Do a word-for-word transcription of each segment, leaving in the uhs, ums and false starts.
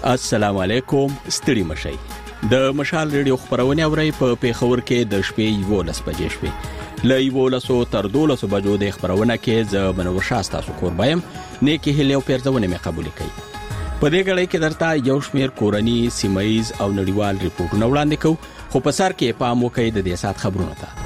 السلام علیکم، ستړي مشئ. د مشال ریډیو خبرونه اوري په پیښور کې د شپې یولس بجې شوې. له یولس تر دولس بجو د خبرونه کې ز منور شاسته سو قربایم نیکی هلیو پیرځونه مې قبول کړي. په دې غړې کې درته یو شمیر کورنی سیمایز او نړیوال ریپورتونه وړاندې کوو، خو په سر کې پام وکړئ د دې سات خبرونه ته.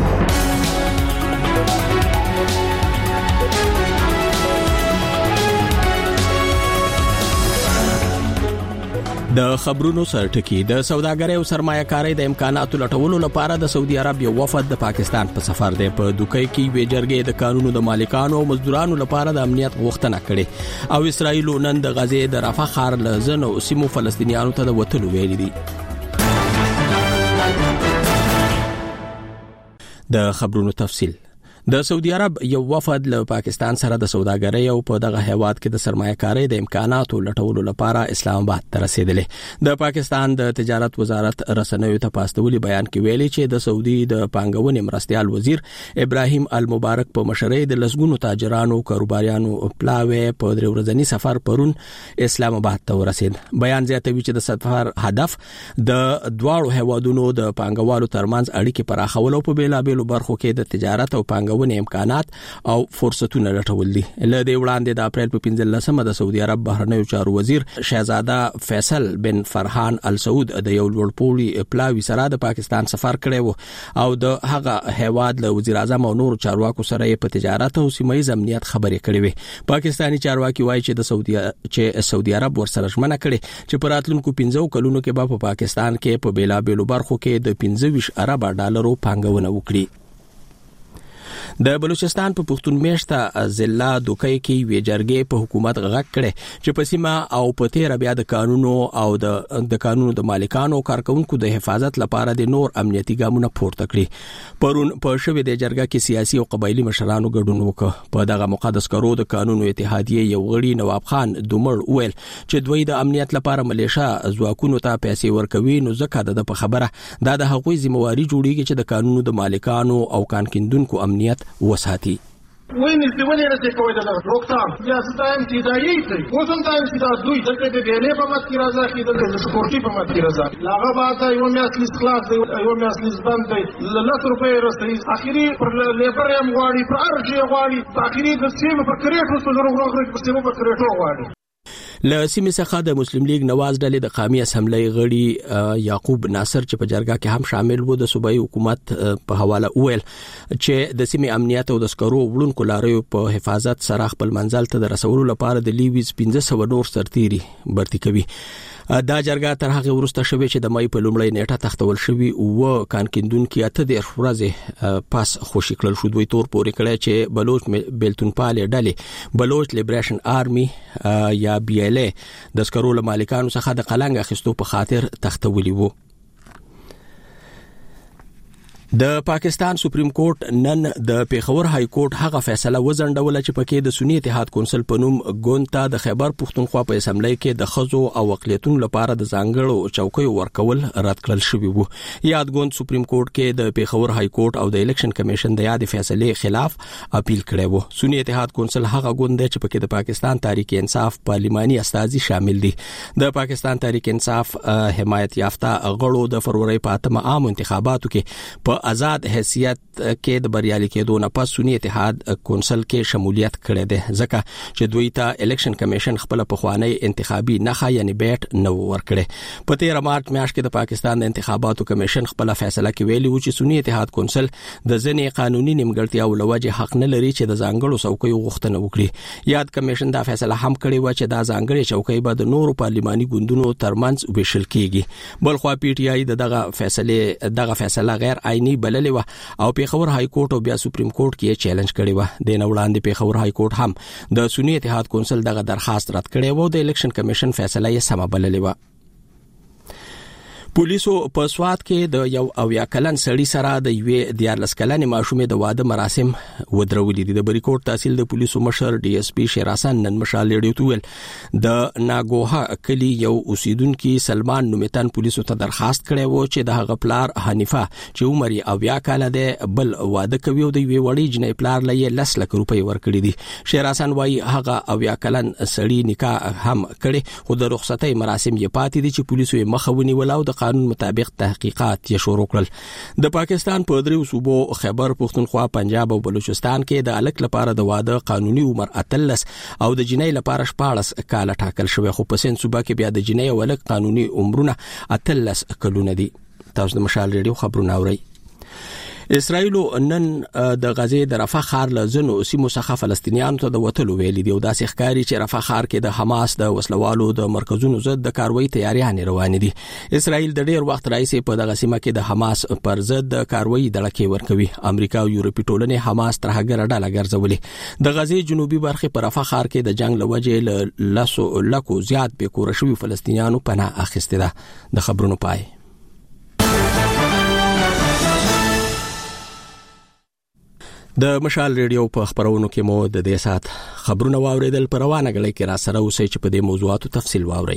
د خبرونو سرټکی د سوداګرۍ او سرمایه‌کارۍ د امکاناتو لټولو لپاره د سعودي عرب یو وفد د پاکستان په سفر دی. په دوکۍ کې وی جرګې د قانونو د مالکانو او مزدورانو لپاره د امنیت غوښتنه کړې او اسرائیل نن د غزې د رفح ښار له ځینو سیمو فلسطینیانو ته د وټلو ویلي دي. د خبرونو تفصیل. د سعودي عرب یو وفد له پاکستان سره د سوداګرۍ او په دغه هیواد کې د سرمایه‌کارۍ د امکاناتو لټولو لپاره اسلام آباد ته رسیدلی. د پاکستان د تجارت وزارت رسنیو ته پاستولي بیان کې ویلي چې د سعودي د پانګونې مرستيال وزیر ابراهیم المبارک په مشرۍ د لسګونو تاجرانو کاروباریانو پلاوي په درې ورځنی سفر پرون اسلام آباد ته ورسید. بیان زیاتوي چې د سفر هدف د دواړو هیوادونو د پانګوالو ترمنځ اړیکې پراخول او په بیلابېلو برخو کې د تجارت او پانګونې امکانات او فرصتونه لټول دي. له دې وړاندې د اپریل په پنځلسمه د سعودي عرب بهرنیو چارو وزیر شهزاده فیصل بن فرحان ال سعود د یو لوړپوړي پلاوي سره د پاکستان سفر کړی وو او د هغه هیواد له وزیر اعظم او نور چارواکو سره په تجارت او سیمایي امنیت خبرې کړې وي. پاکستانی چارواکي وایي چې د سعودي چې سعودي عرب ورسره ژمنه کړې چې په راتلونکو پنځو کلونو کې به په پاکستان کې په بیلابېلو برخو کې د پنځه ویشت ارب ډالرو پانګونه وکړي. د بلوچستان په پښتون میشته ضلع دوکۍ کې وی جرګې په حکومت غږ کړي چې په سیمه او په تیر بیا د قانونو او د د قانونو د مالکانو کارکونکو د حفاظت لپاره د نور امنیتي ګامونه پورته کړي. پرون په شوې د جرګه کې سیاسي او قبایلی مشرانو ګډون وکړ. په دغه مقدس کرو د قانونو اتحادیه یو غړي نواب خان دومړ ویل چې دوی د امنیت لپاره ملیشا ځواکونو ته پیسې ورکوي، نو ځکه د خبره دا د هغوی ذمہواری جوړیږي چې د قانونو د مالکانو او کانکیندونکو امنیت وساتي. وين استولي رسي کوي د روکتام یا ستایم چې دا یې کوي خو څنګه چې دا دوی دغه د بیلې په مات کې راځي چې د سپورټي په مات کې راځي لاغه باته یو میاس لیسکلاس دی یو میاس لیسبند دی لس روپے رسي اخیری پر لیبر یم غواړي پر ارجی غواړي اخیری د سیمه پر کریټو سره غوړغړي په سیمه پر کریټو غواړي. له سیمې څخه د مسلم لیگ نواز ډلې د قومي اسمبلی غړي یعقوب ناصر چې په جرګه کې هم شامل وو د صوبایي حکومت په حواله ویل چې د سیمې امنیت او د سکرو وړونکو لاریو په حفاظت سره خپل منځل ته د رسولو لپاره د لیویز پنځه سوه نور سرتيري برتي کوي. دا جرګه تر هغه وروسته شوې چې د مای په لومړۍ نیټه تختول شوی او کانکیندونکو اته د ورځې پاس خوشی کړل شو. دوی تور پورې کړی چې بلوچ بیلتونپال ډلې بلوچ لیبریشن آرمي یا بی ال ای د سکرول مالکانو څخه د قلنګ اخیستو په خاطر تختولي وو. د پاکستان سپریم کورټ نن د پیښور های کورټ هغه فیصله وزندول چې پکې د سنی اتحاد کونسل په نوم ګونتا د خیبر پښتونخوا په اسمبلی کې د خزو او اقلیتونو لپاره د ځانګړو چوکیو ورکول رد کړل شوی وو. یاد ګوند سپریم کورټ کې د پیښور های کورټ او د الیکشن کمیشن د یاد فیصله خلاف اپیل کړی وو. سنی اتحاد کونسل هغه ګوند دی چې پکې د پاکستان تحریک انصاف پارلماني استازي شامل دي. د پاکستان تحریک انصاف حمایت یافته غړو د فروری په اتمه عام انتخاباتو کې په آزاد حیثیت کې د بریالي کېدو نه پس سنی اتحاد کونسل کې شمولیت کړی دی ځکه چې دوی ته الیکشن کمیشن خپل پخوانی انتخابي نخا یعنی بیٹ نو ورکړي. په تیر مارچ میاشت کې د پاکستان د انتخاباتو کمیشن خپل فیصله کې ویلي و چې سنی اتحاد کونسل د ځینې قانوني نیمګړتیاو لوجه حق نه لري چې د ځانګړو څوکیو غوښتنه وکړي. یاد کمیشن دا فیصله هم کړې و چې دا ځانګړي چوکۍ به د نورو پارلماني ګوندونو ترمنځ ویشل کیږي. بلخوا پی ټی آی دغه فیصله دغه فیصله غیر عیني بللې و او پیښور های کورټ او بیا سپریم کورټ کې چیلنج کړی و. د نو وړاندې پیښور های کورټ هم د سنی اتحاد کونسل دغه درخواست رد کړی و. د الیکشن کمیشن فیصله یې سم بللې و. پولیسو په سوات کې د یو اویا کلن سړي سره د یوې دیارلس کلنې ماشومې د واده مراسم ودرولې دي. د بریکوټ تحصیل د پولیسو مشر ډي اس پی شیر حسن نن مشال لیډیو تویل د ناګوها کلی یو اوسیدونکو سلمان نومیتان پولیسو ته درخواست کړی و چې د هغه پلار حنیفه چې عمر یې اویا کاله دی بل واده کوي او د یوې وړې جنۍ پلار لې لس لک روپۍ ورکړي دي. شیر حسن وايي هغه اویا کلن سړي نکاح هم کړي خو د رخصتۍ مراسم یې پاتې دي چې پولیسو یې مخه ونیول او د قانون مطابق تحقیقات یې شروع کړل. د پاکستان په دریو صوبو خیبر پختونخوا، پنجاب او بلوچستان کې د الک لپاره د واده قانوني عمر اتلس او د جنۍ لپاره شپاړس کاله ټاکل شوی، خو په سند صوبه کې بیا د جنۍ او الک قانوني عمرونه اتلس کلونه دي. تاسو د مشال ریډیو خبرونه اورئ. اسرائیل نن د غزې د رفح ښار له ځینو سیمو څخه فلسطینیانو ته د وتلو ویلي دي او داسې ښکاري چې رفح ښار کې د حماس د وسلوالو د مرکزونو ضد د کاروایی تیاریانې روانې دي. اسرائیل د ډیر وخت راځي په دغه سیمه کې د حماس پر ضد د کاروایی دړکې ورکوي. امریکا او یورپي ټولنې حماس تر هغه ډله ګرځولې. د غزې جنوبي برخه په رفح ښار کې د جنگ لوجې له لاسو لکو زیات به کور شوی فلسطینیانو پناه اخیسته ده. د خبرونو پای. د مشال ریډیو په خبرونو کې مو د دې سات خبرونه واوریدل. پر روانه غلې کې را سره اوسئ چې په دې موضوعاتو تفصیل واورئ.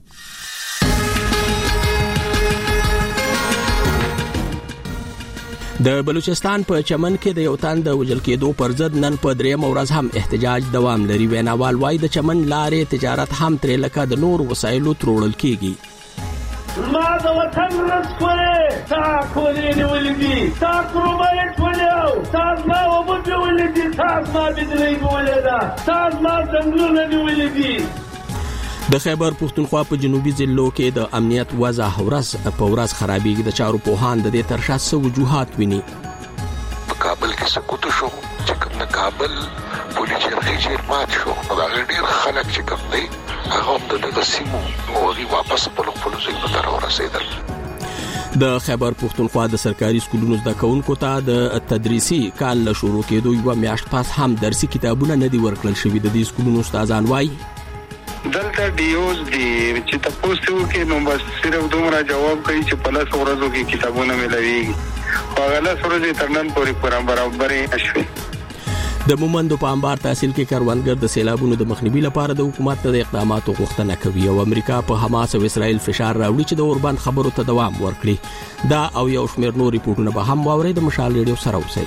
د بلوچستان په چمن کې د یو تن د وژل کېدو پر ضد نن په دریم ورځ هم احتجاج دوام لري. ویناوال وايي د چمن لارې تجارت هم ترې لکه د نور وسایلو تروړل کېږي. ما د وطن رسوله تا کولې ولدي تا کرومایت ولیاو تا ما وبد ولدي تا ما بدري ولیدا تا ما څنګه ولدي. د خیبر پختونخوا په جنوبي ضلعو کې د امنیت وضع ورځ په ورځ خرابېږي. د چارو پوهان د دې ترشا څه وجوهات ویني. په کابل کې سقوط شو چې کوم د کابل پولیس ریجر مات شو دا ډېر خلک چې کوم دی هغه هم د سیمو او واپس په خپل ځای په تر ورسېدل. د خیبر پختونخوا د سرکاري سکولونو زده کوونکو ته د تدریسي کال له شروع کېدو یو میاشت پس هم درسي کتابونه نه دي ورکړل شوي. د دې سکولونو استادان وايي دلته ډیوز دي چې تاسو کې نو بس صرف دومره جواب کوي چې په لاس ورځو کې کتابونه ملوي خو هغه لاس ورځې ترنن پورې برابرې نشوي. د مومندو په انبار تحصیل کې کروندګر د سیلابونو د مخنیوي لپاره د حکومت د اقداماتو غوښتنه کوي او امریکا په حماس او اسرائیل فشار راوړي چې د اوربند خبرو ته دوام ورکړي. دا او یو شمېر نور ریپورتونه به هم واورئ. د مشال ریډیو سره اوسئ.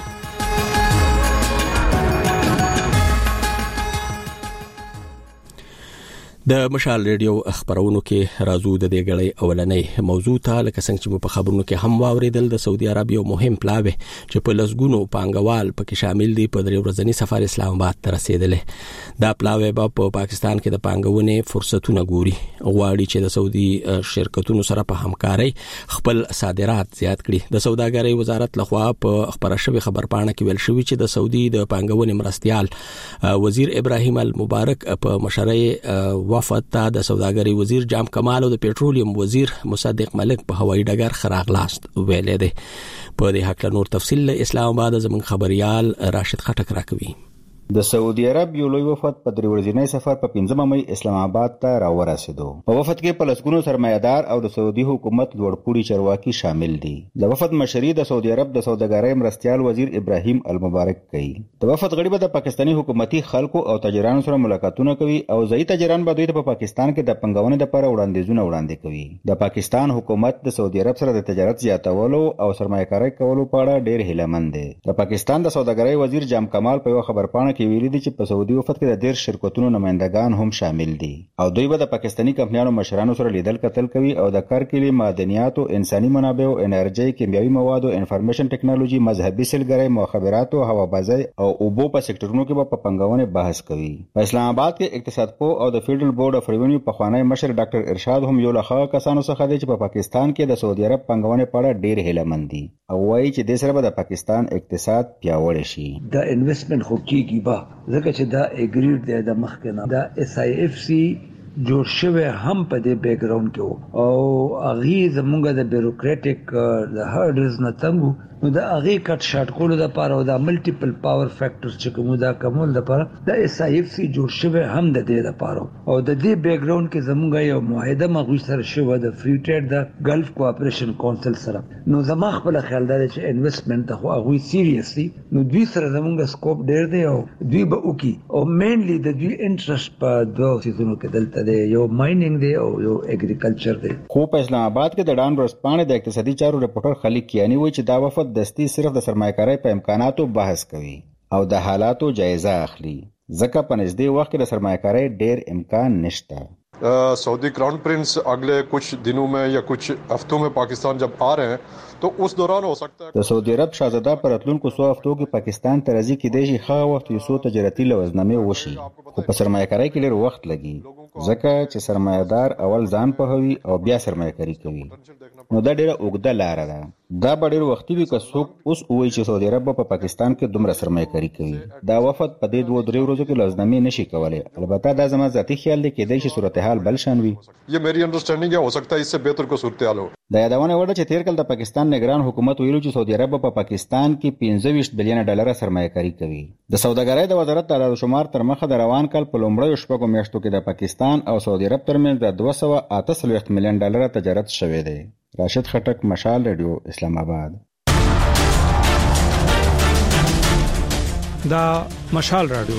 د مشال ریډیو خبرونو کې راځو د دې غړې اولنۍ موضوع ته. لکه څنګه چې په خبرونو کې هم واوریدل د سعودي عربي یو مهم پلاوی چې په لسګونو پانګوال پکې شامل دي په درې ورځنی سفر اسلام آباد ته رسیدلې. دا پلاوی به په پاکستان کې د پانګونې فرصتونه ګوري. غواړي چې د سعودي شرکتونو سره په همکارۍ خپل صادرات زیات کړي. د سوداګرۍ وزارت لخوا په خبره شوی خبرپاڼه کې ویل شوی چې د سعودي د پانګونې مرستيال وزیر ابراهیم المبارک په مشرۍ وفد ته د سوداګرۍ وزیر جام کمال او د پېټرولیم وزیر مصدق ملک په هوایي ډګر خراغلاست ویلې ده. په دې حق له نور تفصیل اسلام آباد زموږ خبريال راشد خټک راکوي. د سعودي عرب یو لوی وفد په درې ورځنی سفر په پنځمه مې اسلام آباد ته راورسېدو. په وفد کې په لسګونو سرمایه‌دار او د سعودي حکومت لوړپوړي چارواکي شامل دي. د وفد مشري د سعودي عرب د سوداګرۍ مرستيال وزیر ابراهیم المبارک کوي. د وفد غړي به د پاکستاني حکومتي خلکو او تاجرانو سره ملاقاتونه کوي او ځایي تاجران به دوی ته په پاکستان کې د پنګونې لپاره وړاندیزونه وړاندې کوي. د پاکستان حکومت د سعودي عرب سره د تجارت زیاتولو او سرمایه‌کاري کولو په اړه ډېر هیلهمند دی. د پاکستان د سوداګرۍ وزیر جام کمال په یو خبرپاڼه کې ویلي دي چې په سعودي وفد کې د ډېر شرکتونو نمائندگان هم شامل دي او دوی به د پاکستاني کمپنیانو مشرانو سره لیدل کتل کوي او د کار کلی معدنیاتو، انساني منابعو، انرژي، کیمیاوي موادو، انفارمیشن ټیکنالوژي، مذهبي سیلګرۍ، مخابراتو، هوابازي او اوبو په سکتورونو کې به په پنګونې بحث کوي. په اسلام آباد کې اقتصاد پوه او د فیډرل بورډ اف ریونیو په خوانی مشر ډاکټر ارشاد هم یو له کسانو څخه دی چې په پاکستان کې د سعودي عرب پنګونې په اړه ډېر هیلهمند دي او وایي چې د سره به د پاکستان اقتصاد پیاوړی شي. د انویسټمنټ خو کیږي به ځکه چې دا اګریډ دی د مخکنه د اس آی اف سی جوړ شوی هم په دې بیک ګراوند کې او هغه زمونږ د بیوروکراټیک د هرډز نه تنګو نو دا هغه کټ شاټ کولو د پاره او دا ملټیپل پاور فیکټرز چې کوم دا کومول د پاره د اس آی اف سی جوړ شوی هم د دې د پاره او د دې بیک ګراوند کې زمونږ یو معاهده مغوي سره شوی د فری ټریډ د ګلف کوآپریشن کونسل سره نو زما خپل خیال دی چې انویسټمنت خو هغه سیریسلی نو دوی سره زمونږ سکوپ ډیر دی او دوی به وکي او مینلی د دوی انټرست په دوه سيزونو کې دلته دی یو مایننګ دی او یو اګریکلچر دی. خو په اسلام آباد کې د ډان ورسپانې د اقتصادي چارو رپورټر خلیق کیانی وایي چې دا وفد دستی صرف د سرمایه‌کارۍ په امکاناتو بحث کوي او د حالاتو جایزه اخلي ځکه په نږدې وخت کې د سرمایه‌کارۍ ډیر امکان نشته. Saudi crown Prince अगले कुछ दिनों में या कुछ हफ्तों में पाकिस्तान जब आ रहे हैं तो उस दौरान हो सकता है د سعودي عرب شاهزاده پر اتلونکو څو هفتو کې پاکستان ته راځي کې د شي خا وخت یو څو تجارتي لوزنامې وشي خو په سرمایه‌کارۍ کې ډېر وخت لګي ځکه چې سرمایه‌دار اول ځان په هوي او بیا سرمایه‌کاري کوي نو دا ډېره اوږده لار ده. دا به ډېر وختي وي که څوک اوس وایي چې سعودي عرب په پاکستان کې دومره سرمایه‌کاري کوي. دا وفد په دې دوه درې ورځو کې لوزنامې نشي کولای. البته دا زما ذاتي خیال دی کې د شي صورتحال بل شان وي. ये मेरी अंडरस्टैंडिंग है हो सकता है इससे बेहतर को सूरत-हाल हो. دا یادونه وړه چې تیر کال د پاکستان نگران حکومت ویلو چې سعودي عرب په پاکستان کې پنځه ویشت بلین ډالر سرمایه‌کاري کوي. د سوداګرۍ د وزارت د اعداد شمار تر مخه د روان کال په لومړیو شپږو میاشتو کې د پاکستان او سعودي عرب ترمنځ د دوه سوه اته څلوېښت میلیون ډالر تجارت شوی دی. راشد خټک، مشال ریډیو، اسلام آباد. دا مشال رادیو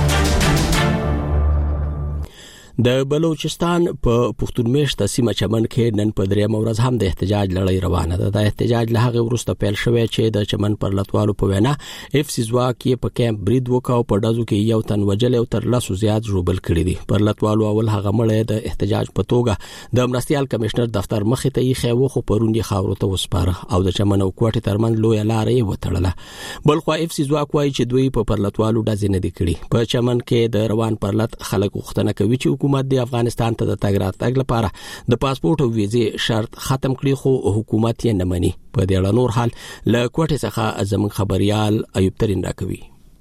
د بلوچستان په پښتونمېشته سیمه چمن کې نن په درېم ورځ هم د احتجاج لړۍ روانه ده. د احتجاج له هغه وروسته پیل شوی چې د چمن پر لټوالو په وینا اف سی ځواک یې په کیمپ برید وکاو په دازو کې یو تن وجل او تر لاسو زیات ژوبل کړي دي. پر لټوالو اول هغه مړی د احتجاج په توګه د مرستيال کمشنر دفتر مخې ته یې خو خو پروندي خاورو ته وسپاره او د چمن او کوټه ترمن لوی لارې وټړله. بلخو اف سی ځواک وايي چې دوی په پر لټوالو دازې نه دي کړي. په چمن کې د روان پر لټ خلک وختنه کوي چې حکومت د افغانستان ته د تګ راتګ لپاره د پاسپورت او ویزې شرط ختم کړي خو حکومت یې نه مني. په دې اړه نور حال له کوټه څخه زمون خبريال ایوب ترين راکوي.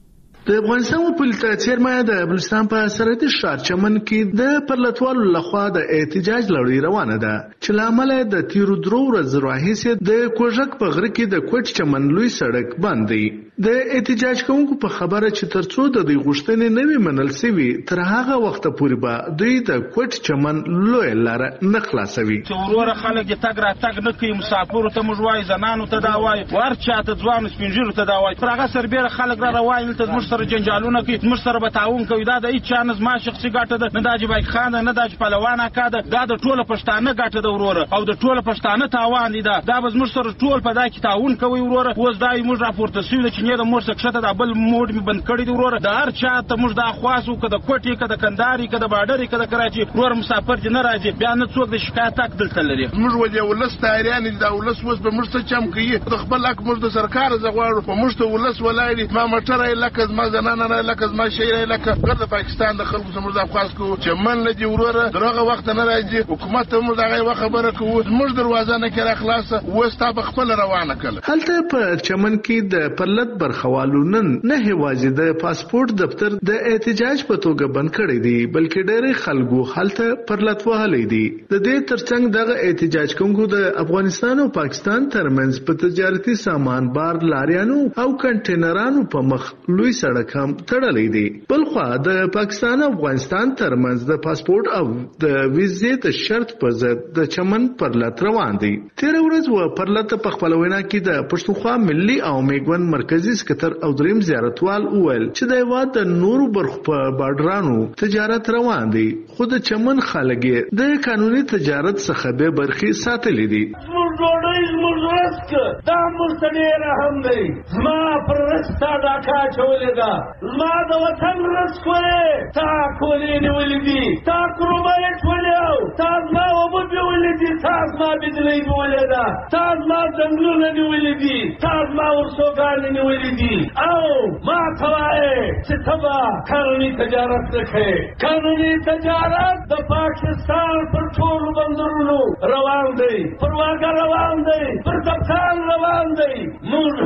د افغانستان په څیرمه د بلوچستان په سرحدي ښار چمن کې د پرلطوالو لخوا د احتجاج لړۍ روانه ده چې لامل د تیرو درو ورځو راهیسې د کوژک په غره کې د کوټ چمن لوی سړک بند دی. د احتجاج کوونکو په خبره چې ترڅو د دوی غوښتنې نه وي منل سوي تر هغه وخت پورې به دوی د کوټ چمن لوی لار نه خلاصوي. چې وروره خلک د تګ را تګ نه کوي، مسافر ته موږ وایي، زنانو ته دا وایي، ورچا ته ځوان سپینجیرو ته دا وایي، پر هغه سربېره خلک را روایي ته موږ سره جنجالونه کوي، موږ سره به تعاون کوي. دا د هیڅ چا نه زما شخصي ګټه ده، نه د حاجی خان نه د پهلوان اکا ده، دا د ټوله پښتانه ګټه ده وروره او د ټوله پښتانه تاوان دي. دا دا به موږ سره ټول په دا کې تعاون کوي وروره. اوس دا موږ راپورته سوي چې نه د موږ څخه د بل موډ می بند کړی دی وروره. د هر چا ته موږ د اخواسو کده کوټي کده کنداري کده باډري کده کراچي وروره مسافر دي نه راځي، بیا نه څوک د شکایت حق دلته لري. موږ ولې ولس تاریان دي، دا ولس وس به موږ ته چم کوي، د خپل حق موږ د سرکار زغواړو په موږ ته ولس ولایي ما مټره لکه ما زنانه نه لکه ما شیره لکه ګرد پاکستان د خلکو سمور د افغان کو چې من لدی وروره دغه وخت نه راځي. حکومت ته موږ دغه وخت خبره کوو، موږ دروازه نه کړه خلاصه وستا بخپل روانه کړه. هلته په چمن کې د پرلط برخوالو نن نه هوازي د پاسپورت دفتر د احتجاج په توګه بند کړی دی، بلکې ډېر خلکو هلته پرلط وهلې دي. د دې ترڅنګ دغه احتجاج کوونکو د افغانستان او پاکستان ترمنځ په تجارتي سامان بار لاریانو او کنټینرانو په مخ لوی سړک هم تړلې دي. بلخو د پاکستان او افغانستان ترمنځ د پاسپورت او د ویزې د شرط په ضد د چمن پرلط روان دي. تیر ورځ و پرلط په خپل وینا کې د پښتونخوا ملي او میګون مرکزی سکتر او دریم زیارتوال اول چې د هیواد د نورو برخو په بارډرانو تجارت روان دي، خو د چمن خلک د قانوني تجارت څخه به برخي ساتلې دي. زموږ ډوډۍ زموږ رزق دا موږ ته ډېر اهم دی. زما پر رزق تا ډاکا اچولې ده، زما د وطن رزق وې تا کولې نیولې دي، تا کرومه یې ټولې تا زما اوبه بیولې دي، تا زما بجلۍ بیولې ده، تا زما ځنګلونه نیولې دي، تا زما ورسوګانې نیولې دي او ما ته وایې چې ته به قانوني تجارت وکړې. قانوني تجارت د پاکستان پر ټولو بندرونو روان دی، پر واګه روان دی، پر کپتان روان دی. موږ هم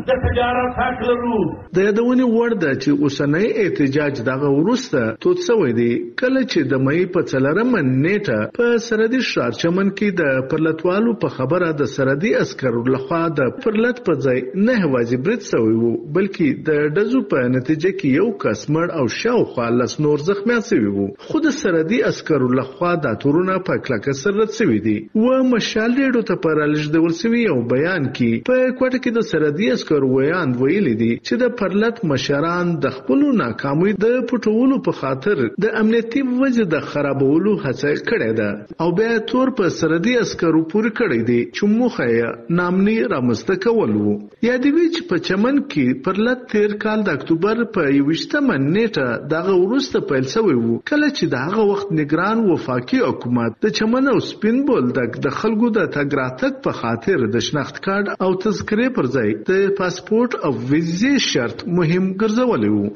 د تجارت حق لرو. د یادونې وړ ده چې اوسنی احتجاج دغه وروسته تود شوی دی کله چې د مې په څلورمه نیټه په سرحدي ښار چمن کې د پرلتوالو په خبره د سرحدي عسکرو لخوا د پرلت په ځای نه یوازې برید شوی وو بلکې د ډزو په نتیجه کې یو کس مړ او شاوخوا لس نور زخمیان شوي وو. خو د سرحدي عسکرو لخوا دا تورونه په کلکه سر رد شوي دي. و مشال ډېرو ته په رالېږدول شوي یو بیان کې په کوټه کې د سرحدي عسکرو ویاند ویلي دي چې د پرلت مشران د خپلو ناکامۍ د پټولو په خاطر د امنیتي وضع د خرابولو هڅه کړې ده او بیا تور په سرحدي عسکرو پورې کړی دی چې موخه یې نامني رامنځته کول وو. یادوي چې په چمن کې پرلت تیر کال د اکتوبر په یوویشتمه نیټه دغه وروسته پیل شوی وو کله چې د هغه وخت نگران وفاقي حکومت د چمن او سپین بولدک د خلکو د تګ راتګ په خاطر د شناخت کارت او تذکرې پر ځای د پاسپورت او ویزې شرط مهم ګرځولی وو.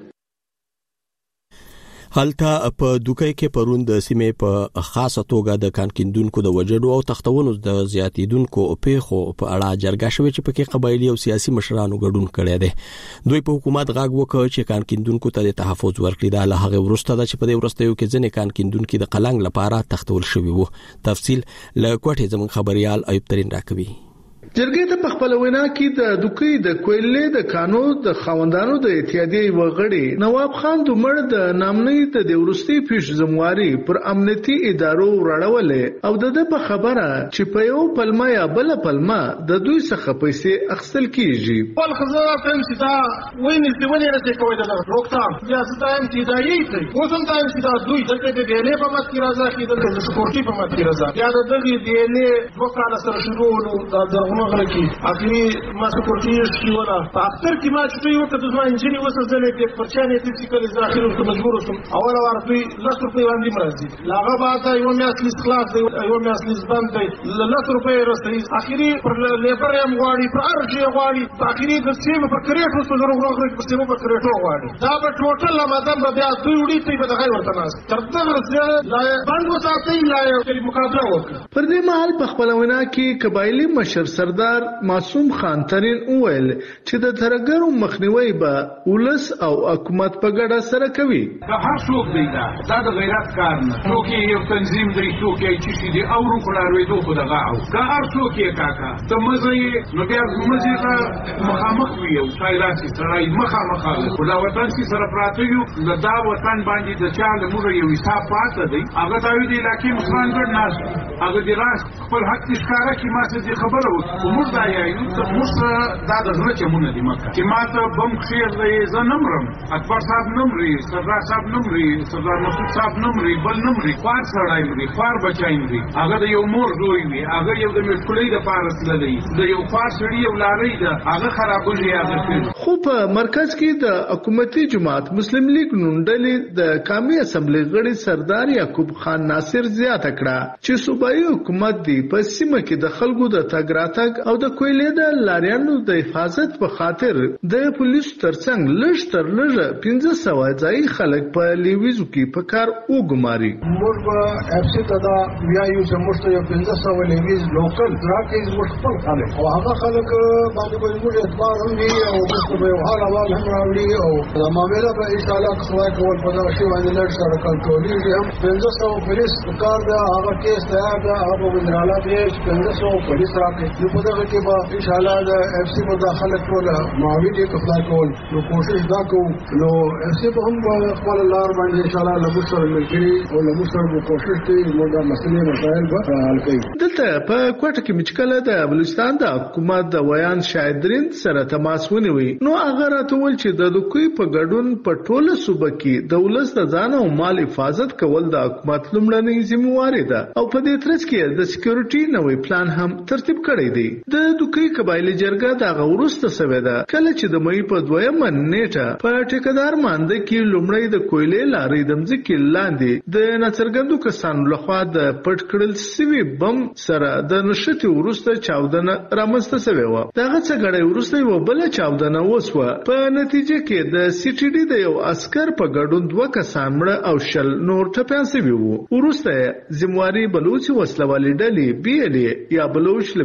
هلته په دوکۍ کې پرون د سیمې په خاصه توګه د کانکیندونکو د وجړو او تختونو د زیاتیدونکو پیښو په اړه جرګه شوې چې پکې قبایلی او سیاسي مشرانو ګډون کړی دی. دوی په حکومت غاګ وکړ چې کانکیندونکو ته تحفظ ورکړي. دا له هغه وروسته ده چې په دې وروستیو کې ځینې کانکیندونکو د قلنګ لپاره تختول شوي وو. تفصیل له کوټې زموږ خبريال ایوب ترين راکوي. جرګې ته په خپل وینا کې د دوکۍ د کویلې د کانو د خاوندانو د اتحادیې وغړي نواب خان دومړ د نامنۍ د ورستي پیش زمواري پر امنیتي ادارو راړولې او د په خبره چې په یو پلمه یا بل پلمه د دوی څخه پیسې اخیستل کیږي. ول خزانه تم چې دا وینې د ونې راځي کوي د روکتام یا ستایم چې دا یې کوي اوسم تایم چې دا دوی دلته د بیلې په مت کې راځي چې د سکورټي په مت کې راځي یا د دغه بیلې وکاله سره شروع د مغرب کی اخري ما سکورټیش کی ولا اکثر کی ما چې یو ته د انجینی وسه ځلې په پرچانه دي چې کله ځاخر ته مجبور شم اول وار دوی لس روپۍ باندې مرزي لاغه بعد یو مې اصلي خلاص دی یو مې اصلي ځبان دی لس روپۍ رسېږي اخري پر لیبر یم غواړي پر ارجی غواړي اخري د سیمه پر کریټو سره وګورئ په سیمه پر کریټو غواړي دا به ټوټل آمدن به بیا دوی وړي ته به دغه ورته ناس ترته ورسره لا باندې وساتي لا یو مقابله وکړه. پر دې مهال په خپل وینا کې قبایلی مشر سردار معصوم خان ترين وویل چې د ترګرو مخنیوي به ولس او حکومت په ګډه سره کوي. دا هر څوک دی دا دا د غیرت کار نه څوک یو تنظیم دی څوک یې چې دي او روکړاوي دوه خو دغه او دا هر څوک یې کاکا ته مزه نو بیا مزه ته مخامخ وي او شایراتي سره مخامخ او دا وطن چې سره پراته یو دا وطن باندې د چا له موږ یو حساب پاتې دی هغه دا وی دی لکه مسلمان ګډ ناس هغه دی راس خپل حق ښکارا کی ما څه خبره و موږ دا یو ته موږ دا د زړه چمونه دي مکه چې ما ته بم خیر دی زه نمرم اکبر صاحب نمري سردار صاحب نمري سردار مسعود صاحب نمري بل نمري خوار سړی مري خوار بچای مري هغه د یو مور زوی وي هغه یو د مشکلې د پارس لدی د یو خوار سړی یو لاري ده هغه خرابوي هغه خو په مرکز کې د حکومتي جماعت مسلم لیگ نونډلې د قومي اسمبلی غړي سردار یعقوب خان ناصر زیاته کړه چې صوبایي حکومت دی په سیمه کې د خلکو د تګ راتګ او د کویلې د لاریانو د حفاظت په خاطر د پولیسو ترڅنګ لږ تر لږه پنځه سوه ځایي خلک په لیویزو کې په کار وګماري. موږ به اف سی ته دا وایو چې موږ ته یو پنځه سوه لیویز لوکل راکې زموږ خپل خلک او هغه خلک باندې به زموږ اعتبار هم وي او موږ به یو حال احوال هم راوړي او دا معامله به انشاءالله که خدای کول په دغه شي باندې لږ سره کنټرولېږي هم پنځه سوه پولیس په کار ده هغه کیس تیار ده هغه به منراله دی چې پنځه سوه پولیس راکړي نو په دغه کې به انشاءالله د اف سی مداخله ټول معاون دي که خدای کول نو کوشش دا کوو نو اف سی به هم خپل لار باندې انشاءالله له موږ سره ملګري او له موږ سره به کوشش کوي موږ دا مسلې مسایل به حل کوي. دلته په کوټه کې مچکله د بلوچستان د حکومت د ویان شاهدرین سره تماس ونیوي نو هغه راته ویل چې د دوی په ګډون په ټوله صوبه کې د ولس د ځان او مال حفاظت کول د حکومت لومړنۍ ذمہواری ده او په دې ترڅ کې د سکیورټي نوې پلان هم ترتیب کړی دی. د دوی قبایلی جرګه د غورسته سوي ده کله چې د مې په دویمه نیټه په ټیکدار مانده کې لومړی د کویلې لارې د مځکې لاندې د ناڅرګندو کسانو لخوا د پټ کړل سوي بم سره د نشټي ورسته چاودنه رامنځته شوې و. دغه څه غړې ورسته یو بل چاودنه وسوه په نتیجه کې د سی ټي ډي د یو عسكر په ګډون دوه کسان مړه او شل نور ټپيان شوي وو. ورسته زمواري بلوچ وسلوالي ډلې بي ال یا بلوچ لیبریشن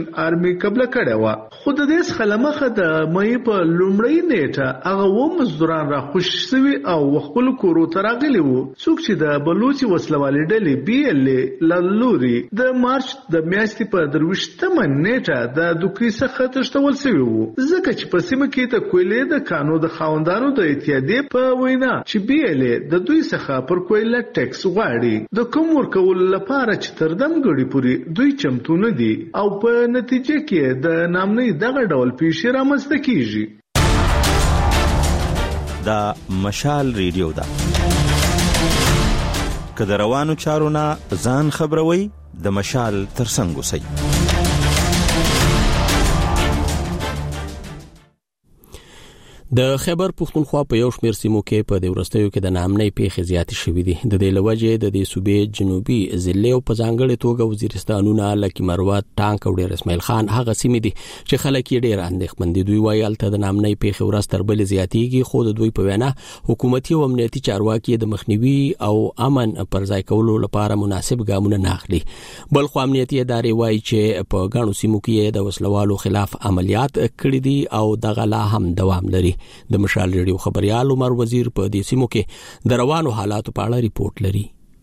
آرمي قبل کړه و. خو د دې خلمخه د مې په لومړی نیټه هغه و مزدوران را خوش شوي او خپل کورو ته راغلي وو. څوک چې د بلوچي وسلوالې ډلې بي ال لوري د مارچ د میاشتې په درویشتمه نیټه د دوکري څخه تښتول شوي وو، ځکه چې په سیمه کې د کویلې د کانو د خاوندانو د اتحادیې په وینا چې بي ال د دوی څخه پر کویله ټیکس غواړي، د کوم ورکول لپاره چې تر دم ګړي پورې دوی چمتو نه دي او په نتیجه کې د نامنۍ دغه ډول پیښې رامنځته کیږي. دا مشال ریډیو ده. که د روانو چارو نه ځان خبروي د مشال ترڅنګ اوسئ. د خیبر پښتونخوا په یو شمېر سیمو کې په د ورستیو کې د نامنۍ پیښې زیاتې شوې دي. د دې لوجې د دې صوبې جنوبي ضلع او په ځانګړې توګه وزیرستانونه لکه مروت، ټانک او ډیر اسماعیل خان هغه سیمې دي چې خلک یې ډیر اندېښمن دي. دوی وایي هلته د نامنۍ پیښې ورځ تر بلې زیاتېږي، خو د دوی په وینا حکومتي او امنیتي چارواکي د مخنیوي او امن پر ځای کولو لپاره مناسب ګامونه نه اخلي. بل خو امنیتي ادارې وایي چې په ګڼو سیمو کې د وسلوالو خلاف عملیات کړي دي او دغه لا هم دوام لري. د مشال ریډیو خبريال عمر وزیر په دې سیمو کې د روانو حالاتو په اړه ریپورت لري.